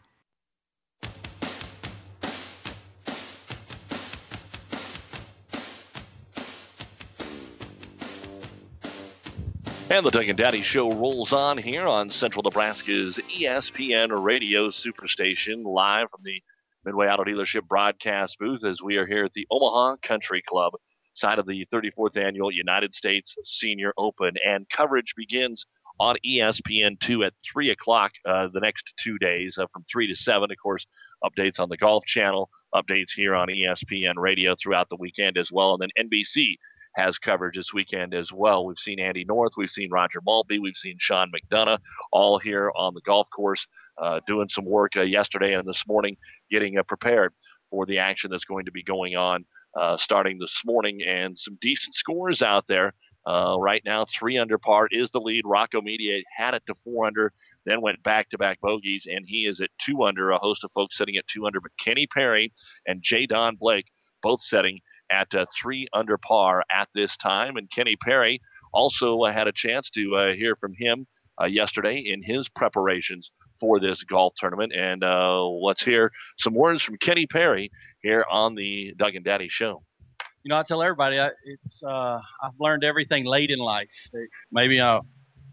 And the Doug and Daddy Show rolls on here on Central Nebraska's E S P N Radio Superstation, live from the Midway Auto Dealership broadcast booth as we are here at the Omaha Country Club, side of the thirty-fourth Annual United States Senior Open. And coverage begins on E S P N two at three o'clock uh, the next two days, uh, from three to seven. Of course, updates on the Golf Channel, updates here on E S P N Radio throughout the weekend as well. And then N B C has coverage this weekend as well. We've seen Andy North, we've seen Roger Maltby, we've seen Sean McDonough, all here on the golf course, uh, doing some work uh, yesterday and this morning, getting uh, prepared for the action that's going to be going on uh, starting this morning. And some decent scores out there. Uh, right now, three under par is the lead. Rocco Mediate had it to four under, then went back-to-back bogeys, and he is at two under. A host of folks sitting at two under, but Kenny Perry and J. Don Blake both setting at uh, three under par at this time. And Kenny Perry Also, I had a chance to uh, hear from him uh, yesterday in his preparations for this golf tournament. And uh, let's hear some words from Kenny Perry here on the Doug and Daddy Show. You know, I tell everybody, I, it's uh, I've learned everything late in life. Maybe I,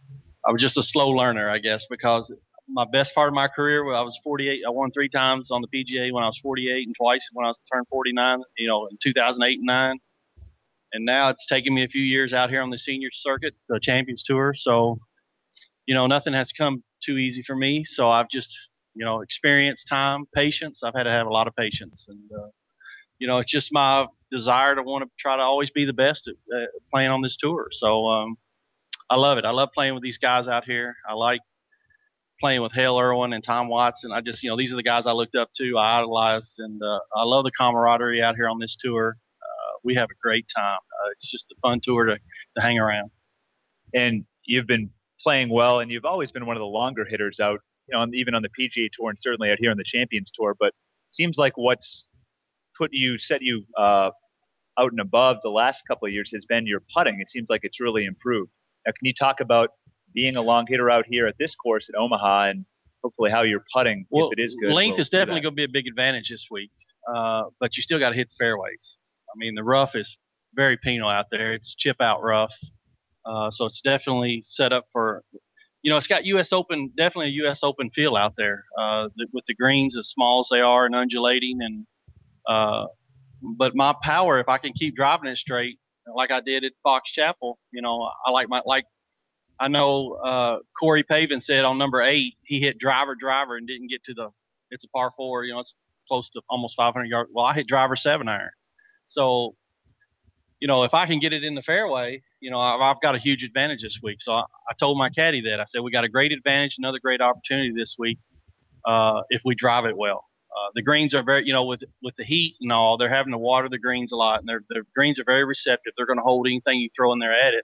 I was just a slow learner, I guess, because my best part of my career, when I was forty-eight, I won three times on the P G A when I was forty-eight and twice when I was turned forty-nine, you know, in two thousand eight and nine. And now it's taken me a few years out here on the senior circuit, the Champions Tour. So, you know, nothing has come too easy for me. So I've just, you know, experience, time, patience. I've had to have a lot of patience. And, uh, you know, it's just my desire to want to try to always be the best at uh, playing on this tour. So um, I love it. I love playing with these guys out here. I like playing with Hale Irwin and Tom Watson. I just, you know, these are the guys I looked up to, I idolized, and uh, I love the camaraderie out here on this tour. Uh, we have a great time. Uh, it's just a fun tour to, to hang around. And you've been playing well, and you've always been one of the longer hitters out, you know, on, even on the P G A Tour and certainly out here on the Champions Tour. But it seems like what's put you, set you uh, out and above the last couple of years has been your putting. It seems like it's really improved. Now, can you talk about being a long hitter out here at this course at Omaha and hopefully how you're putting, well, if it is good? Length we'll is definitely going to be a big advantage this week, uh, but you still got to hit the fairways. I mean, the rough is very penal out there. It's chip out rough. Uh, so it's definitely set up for, you know, it's got U S Open, definitely a U S Open feel out there uh, the, with the greens as small as they are and undulating. And uh, but my power, if I can keep driving it straight, like I did at Fox Chapel, you know, I like my, like, I know uh, Corey Pavin said on number eight, he hit driver, driver and didn't get to the, it's a par four, you know, it's close to almost five hundred yards. Well, I hit driver seven iron. So, you know, if I can get it in the fairway, you know, I've, I've got a huge advantage this week. So I, I told my caddy that. I said, we got a great advantage, another great opportunity this week uh, if we drive it well. Uh, the greens are very, you know, with with the heat and all, they're having to water the greens a lot, and their their greens are very receptive. They're going to hold anything you throw in there at it.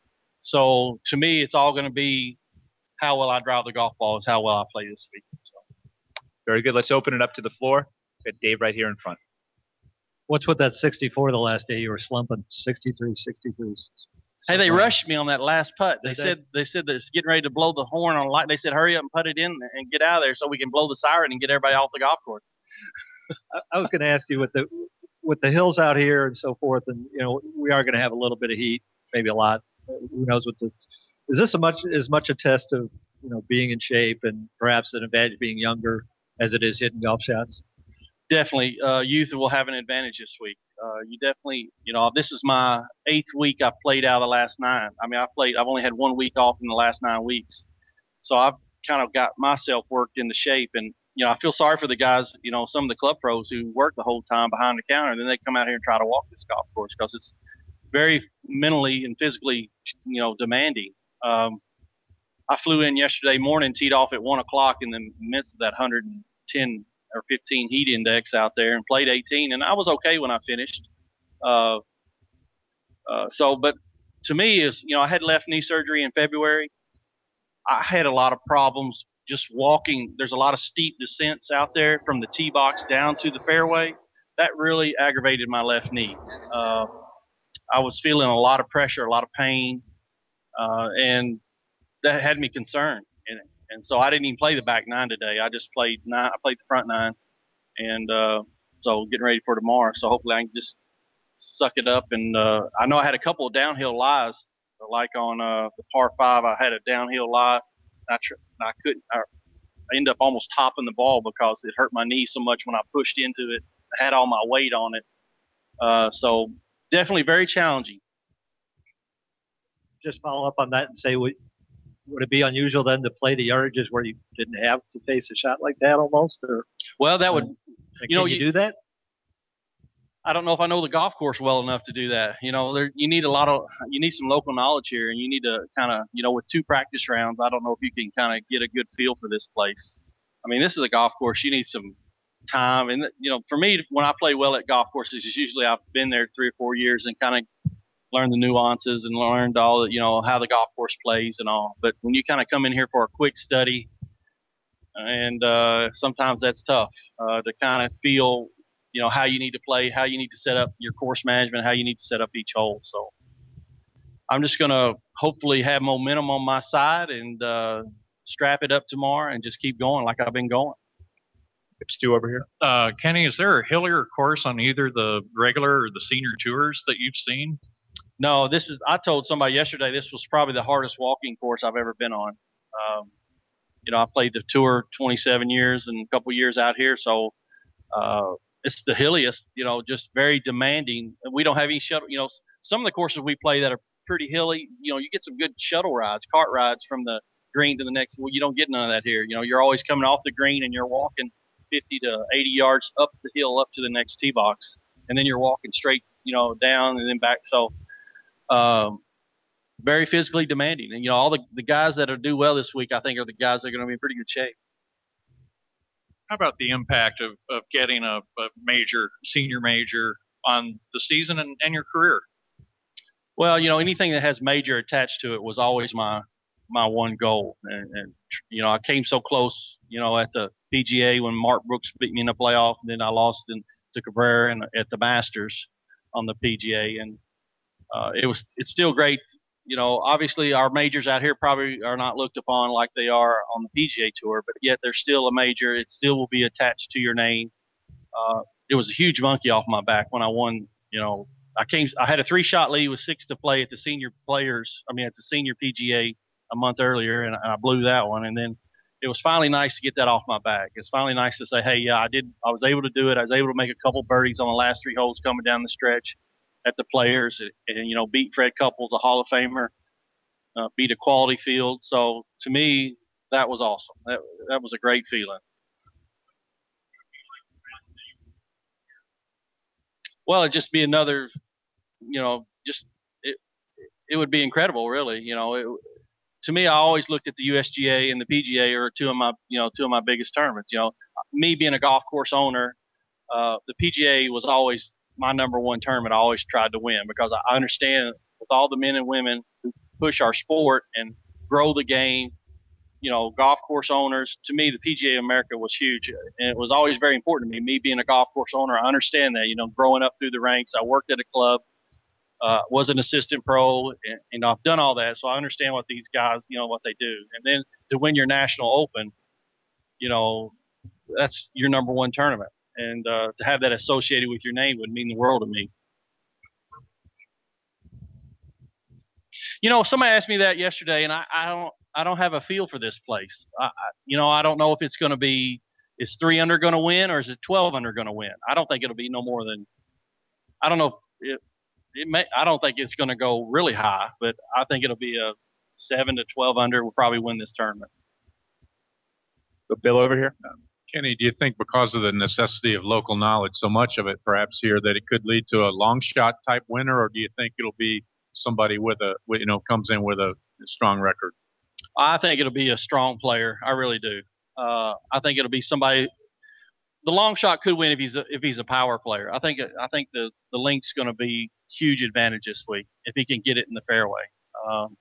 So to me, it's all going to be how well I drive the golf ball is how well I play this week. So. Very good. Let's open it up to the floor. Got Dave right here in front. What's with that sixty-four the last day you were slumping? sixty-three, sixty-three. Hey, they rushed me on that last putt. They Did they? said they said that it's getting ready to blow the horn on light. They said hurry up and put it in and get out of there so we can blow the siren and get everybody off the golf course. I, I was going to ask you with the with the hills out here and so forth, and you know we are going to have a little bit of heat, maybe a lot. Who knows what the? Is this a much as much a test of you know being in shape and perhaps an advantage being younger as it is hitting golf shots? Definitely, uh, youth will have an advantage this week. Uh, you definitely, you know, this is my eighth week I've played out of the last nine. I mean, I played. I've only had one week off in the last nine weeks, so I've kind of got myself worked into shape. And you know, I feel sorry for the guys. You know, some of the club pros who work the whole time behind the counter, and then they come out here and try to walk this golf course because it's very mentally and physically, you know, demanding. Um, I flew in yesterday morning, teed off at one o'clock in the midst of that one hundred ten or fifteen heat index out there and played eighteen, and I was okay when I finished. Uh, uh, so, but to me is, you know, I had left knee surgery in February. I had a lot of problems just walking. There's a lot of steep descents out there from the tee box down to the fairway. That really aggravated my left knee. Uh, I was feeling a lot of pressure, a lot of pain, uh, and that had me concerned. And, and so I didn't even play the back nine today. I just played nine. I played the front nine, and uh, so getting ready for tomorrow. So hopefully I can just suck it up. And uh, I know I had a couple of downhill lies, like on uh, the par five. I had a downhill lie. I, tr- I couldn't. I, I ended up almost topping the ball because it hurt my knee so much when I pushed into it. I had all my weight on it. Uh, so definitely very challenging. Just follow up on that and say, would, would it be unusual then to play the yardages where you didn't have to face a shot like that almost? Or well, that would, um, you know, you, you do that. I don't know if I know the golf course well enough to do that. You know, there, you need a lot of, you need some local knowledge here, and you need to kind of, you know, with two practice rounds, I don't know if you can kind of get a good feel for this place. I mean, this is a golf course. You need some time, and you know, for me, when I play well at golf courses, it's usually I've been there three or four years and kind of learned the nuances and learned all the, you know, how the golf course plays and all. But when you kind of come in here for a quick study, and uh, sometimes that's tough uh, to kind of feel, you know, how you need to play, how you need to set up your course management, how you need to set up each hole. So I'm just going to hopefully have momentum on my side and uh, strap it up tomorrow and just keep going like I've been going. Stu over here. Uh, Kenny, is there a hillier course on either the regular or the senior tours that you've seen? No, this is, I told somebody yesterday, this was probably the hardest walking course I've ever been on. Um, you know, I played the tour twenty-seven years and a couple years out here. So, uh, it's the hilliest, you know, just very demanding. We don't have any shuttle, you know, some of the courses we play that are pretty hilly, you know, you get some good shuttle rides, cart rides from the green to the next. Well, you don't get none of that here. You know, you're always coming off the green and you're walking fifty to eighty yards up the hill, up to the next tee box. And then you're walking straight, you know, down and then back. So, um, very physically demanding. And, you know, all the, the guys that are do well this week, I think are the guys that are going to be in pretty good shape. How about the impact of, of getting a, a major, senior major on the season and, and your career? Well, you know, anything that has major attached to it was always my my one goal. And, and you know, I came so close, you know, at the P G A when Mark Brooks beat me in the playoff, and then I lost in, to Cabrera and at the Masters on the P G A. And uh, it was it's still great. You know, obviously our majors out here probably are not looked upon like they are on the P G A Tour, but yet they're still a major. It still will be attached to your name. Uh, it was a huge monkey off my back when I won. You know, I came. I had a three-shot lead with six to play at the senior players. I mean, at the senior P G A a month earlier, and I blew that one. And then it was finally nice to get that off my back. It's finally nice to say, hey, yeah, I did. I was able to do it. I was able to make a couple birdies on the last three holes coming down the stretch at the players, and, and you know, beat Fred Couples, a Hall of Famer, uh, beat a quality field. So to me, that was awesome. That that was a great feeling. Well, it'd just be another, you know, just it, it would be incredible, really. You know, it, to me, I always looked at the U S G A and the P G A are two of my, you know, two of my biggest tournaments. You know, me being a golf course owner, uh, the P G A was always my number one tournament. I always tried to win because I understand with all the men and women who push our sport and grow the game, you know, golf course owners, to me, the P G A America was huge. And it was always very important to me. Me being a golf course owner, I understand that, you know, growing up through the ranks, I worked at a club, uh, was an assistant pro, and, and I've done all that. So I understand what these guys, you know, what they do. And then to win your national open, you know, that's your number one tournament. And uh, to have that associated with your name would mean the world to me. You know, somebody asked me that yesterday, and I, I don't, I don't have a feel for this place. I, I, you know, I don't know if it's going to be, is three under going to win or is it twelve under going to win? I don't think it'll be no more than, I don't know if it, it may, I don't think it's going to go really high, but I think it'll be a seven to twelve under will probably win this tournament. So Bill over here. Kenny, do you think because of the necessity of local knowledge, so much of it perhaps here, that it could lead to a long shot type winner, or do you think it'll be somebody with a, you know, comes in with a strong record? I think it'll be a strong player. I really do. Uh, I think it'll be somebody. The long shot could win if he's a, if he's a power player. I think I think the the link's going to be huge advantage this week if he can get it in the fairway. Um,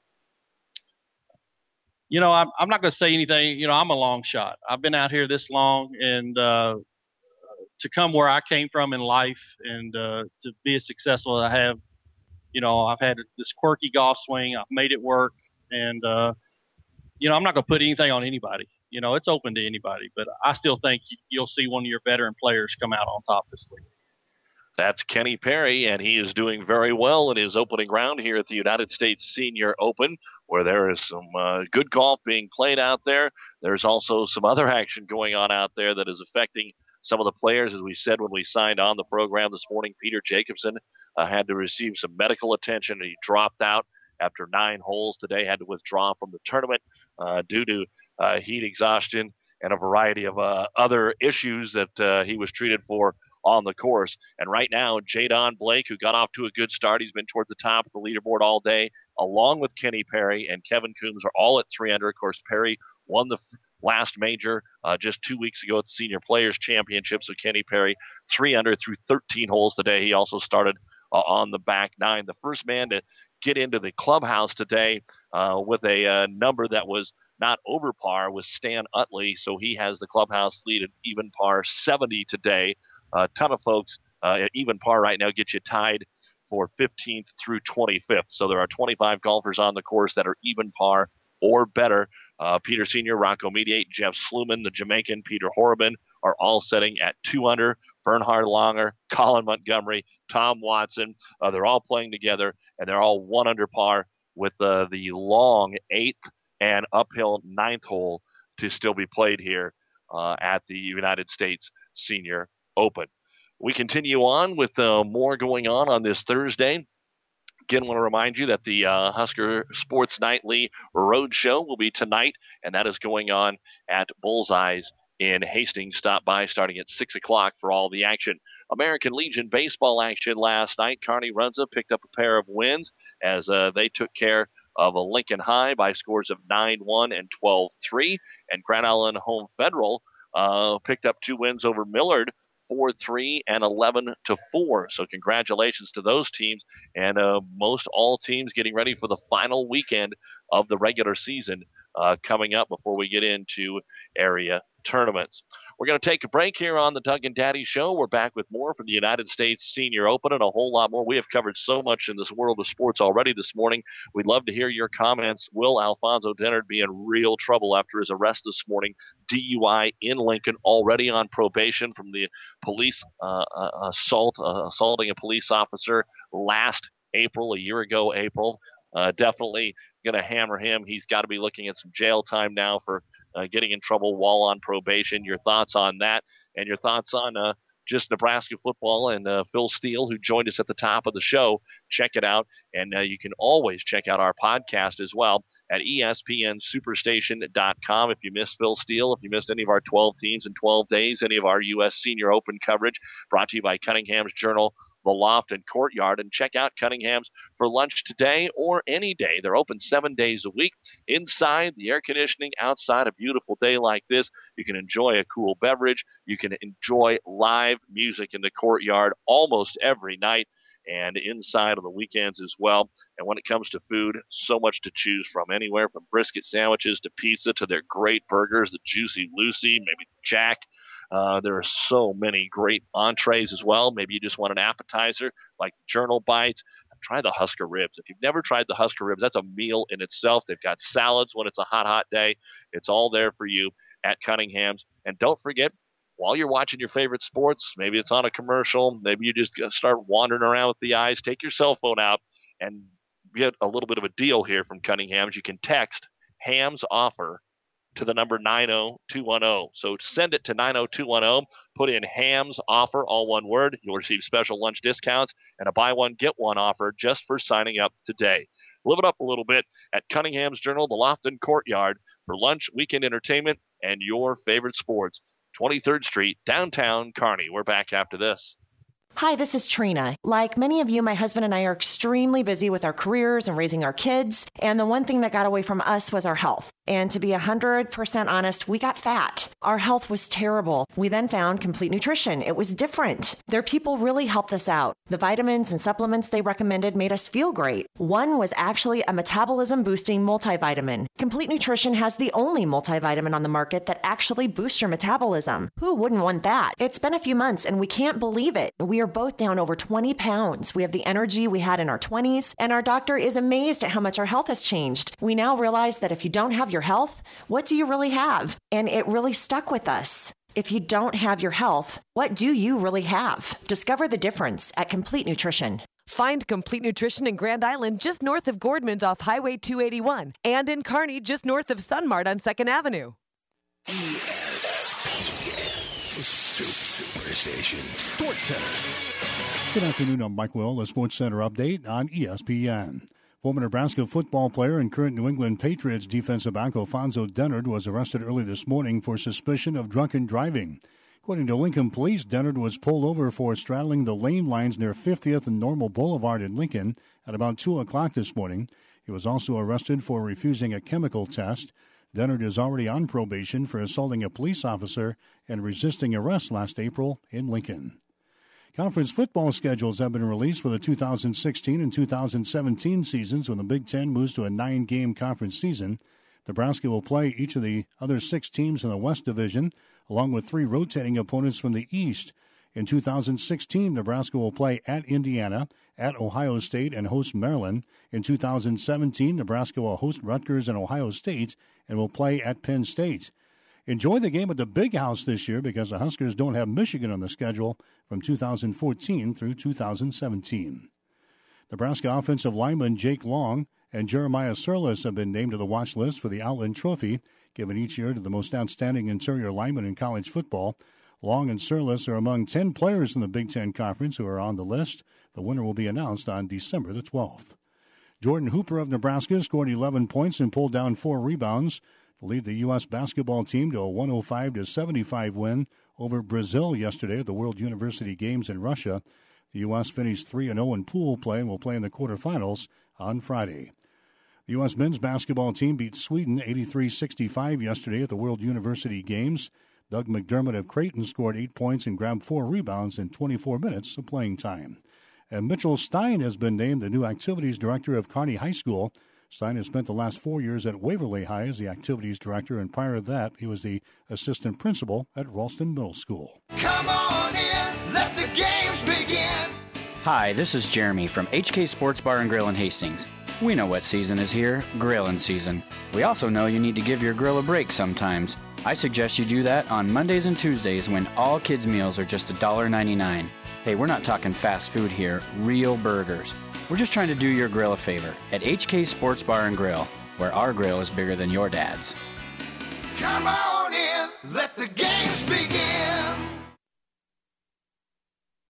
you know, I'm I'm not going to say anything. You know, I'm a long shot. I've been out here this long, and uh, to come where I came from in life, and uh, to be as successful as I have. You know, I've had this quirky golf swing. I've made it work, and uh, you know, I'm not going to put anything on anybody. You know, it's open to anybody, but I still think you'll see one of your veteran players come out on top this week. That's Kenny Perry, and he is doing very well in his opening round here at the United States Senior Open, where there is some uh, good golf being played out there. There's also some other action going on out there that is affecting some of the players. As we said when we signed on the program this morning, Peter Jacobsen uh, had to receive some medical attention. He dropped out after nine holes today, had to withdraw from the tournament uh, due to uh, heat exhaustion and a variety of uh, other issues that uh, he was treated for on the course. And right now, Jadon Blake, who got off to a good start, he's been towards the top of the leaderboard all day, along with Kenny Perry and Kevin Coombs are all at three under. Of course, Perry won the f- last major uh, just two weeks ago at the Senior Players Championship. So Kenny Perry, three under through thirteen holes today. He also started uh, on the back nine. The first man to get into the clubhouse today uh, with a uh, number that was not over par was Stan Utley. So he has the clubhouse lead at even par seventy today. A ton of folks uh, at even par right now get you tied for fifteenth through twenty-fifth. So there are twenty-five golfers on the course that are even par or better. Uh, Peter Senior, Rocco Mediate, Jeff Sluman, the Jamaican, Peter Horobin are all setting at two under. Bernhard Langer, Colin Montgomery, Tom Watson, uh, they're all playing together, and they're all one under par with uh, the long eighth and uphill ninth hole to still be played here uh, at the United States Senior Open. We continue on with uh, more going on on this Thursday. Again, want to remind you that the uh, Husker Sports Nightly Roadshow will be tonight, and that is going on at Bullseyes in Hastings. Stop by starting at six o'clock for all the action. American Legion baseball action last night. Kearney Runza picked up a pair of wins as uh, they took care of a Lincoln High by scores of nine one and twelve three. And Grand Island Home Federal uh, picked up two wins over Millard, four three and eleven to four. So congratulations to those teams, and uh, most all teams getting ready for the final weekend of the regular season uh, coming up before we get into area tournaments. We're going to take a break here on the Doug and Daddy Show. We're back with more from the United States Senior Open and a whole lot more. We have covered so much in this world of sports already this morning. We'd love to hear your comments. Will Alfonso Dennard be in real trouble after his arrest this morning? D U I in Lincoln, already on probation from the police uh, uh, assault, uh, assaulting a police officer last April, a year ago April. Uh, definitely going to hammer him. He's got to be looking at some jail time now for uh, getting in trouble while on probation. Your thoughts on that, and your thoughts on uh, just Nebraska football and uh, Phil Steele, who joined us at the top of the show. Check it out, and uh, you can always check out our podcast as well at E S P N superstation dot com. If you missed Phil Steele, if you missed any of our twelve teams in twelve days, any of our U S Senior Open coverage, brought to you by Cunningham's Journal, The Loft, and Courtyard. And check out Cunningham's for lunch today or any day. They're open seven days a week. Inside, the air conditioning. Outside, a beautiful day like this, you can enjoy a cool beverage. You can enjoy live music in the Courtyard almost every night, and inside on the weekends as well. And when it comes to food, so much to choose from, anywhere from brisket sandwiches to pizza to their great burgers, the Juicy Lucy, maybe Jack. Uh, there are so many great entrees as well. Maybe you just want an appetizer like the Journal Bites. Try the Husker Ribs. If you've never tried the Husker Ribs, that's a meal in itself. They've got salads when it's a hot, hot day. It's all there for you at Cunningham's. And don't forget, while you're watching your favorite sports, maybe it's on a commercial, maybe you just start wandering around with the eyes, take your cell phone out and get a little bit of a deal here from Cunningham's. You can text Ham's offer to the number nine oh two one oh. So send it to nine oh two one oh, put in Ham's offer, all one word. You'll receive special lunch discounts and a buy one, get one offer just for signing up today. Live it up a little bit at Cunningham's Journal, the Loft and Courtyard for lunch, weekend entertainment, and your favorite sports. twenty-third Street, downtown Kearney. We're back after this. Hi, this is Trina. Like many of you, my husband and I are extremely busy with our careers and raising our kids. And the one thing that got away from us was our health. And to be one hundred percent honest, we got fat. Our health was terrible. We then found Complete Nutrition. It was different. Their people really helped us out. The vitamins and supplements they recommended made us feel great. One was actually a metabolism-boosting multivitamin. Complete Nutrition has the only multivitamin on the market that actually boosts your metabolism. Who wouldn't want that? It's been a few months and we can't believe it. We are both down over twenty pounds. We have the energy we had in our twenties, and our doctor is amazed at how much our health has changed. We now realize that if you don't have your health, what do you really have? And it really stuck with us. If you don't have your health, what do you really have? Discover the difference at Complete Nutrition. Find Complete Nutrition in Grand Island just north of Gordman's off Highway two eighty-one and in Kearney just north of Sunmart on second Avenue. E S P N Superstation Sports Center. Good afternoon, I'm Mike Will, the Sports Center update on E S P N. Former Nebraska football player and current New England Patriots defensive back Alfonso Dennard was arrested early this morning for suspicion of drunken driving. According to Lincoln Police, Dennard was pulled over for straddling the lane lines near fiftieth and Normal Boulevard in Lincoln at about two o'clock this morning. He was also arrested for refusing a chemical test. Dennard is already on probation for assaulting a police officer and resisting arrest last April in Lincoln. Conference football schedules have been released for the two thousand sixteen and two thousand seventeen seasons when the Big Ten moves to a nine-game conference season. Nebraska will play each of the other six teams in the West Division, along with three rotating opponents from the East. In two thousand sixteen, Nebraska will play at Indiana, at Ohio State, and host Maryland. In two thousand seventeen, Nebraska will host Rutgers and Ohio State and will play at Penn State. Enjoy the game at the Big House this year because the Huskers don't have Michigan on the schedule from two thousand fourteen through two thousand seventeen. Nebraska offensive lineman Jake Long and Jeremiah Surlis have been named to the watch list for the Outland Trophy, given each year to the most outstanding interior lineman in college football. Long and Surlis are among ten players in the Big Ten Conference who are on the list. The winner will be announced on December the twelfth. Jordan Hooper of Nebraska scored eleven points and pulled down four rebounds to lead the U S basketball team to a one oh five to seventy-five win over Brazil yesterday at the World University Games in Russia. The U S finished three and oh in pool play and will play in the quarterfinals on Friday. The U S men's basketball team beat Sweden eighty-three sixty-five yesterday at the World University Games. Doug McDermott of Creighton scored eight points and grabbed four rebounds in twenty-four minutes of playing time. And Mitchell Stein has been named the new activities director of Kearney High School. Stein has spent the last four years at Waverly High as the activities director, and prior to that, he was the assistant principal at Ralston Middle School. Come on in, let the games begin. Hi, this is Jeremy from H K Sports Bar and Grill in Hastings. We know what season is here, grillin' season. We also know you need to give your grill a break sometimes. I suggest you do that on Mondays and Tuesdays when all kids' meals are just one dollar ninety-nine. Hey, we're not talking fast food here, real burgers. We're just trying to do your grill a favor at H K Sports Bar and Grill, where our grill is bigger than your dad's. Come on in, let the games begin.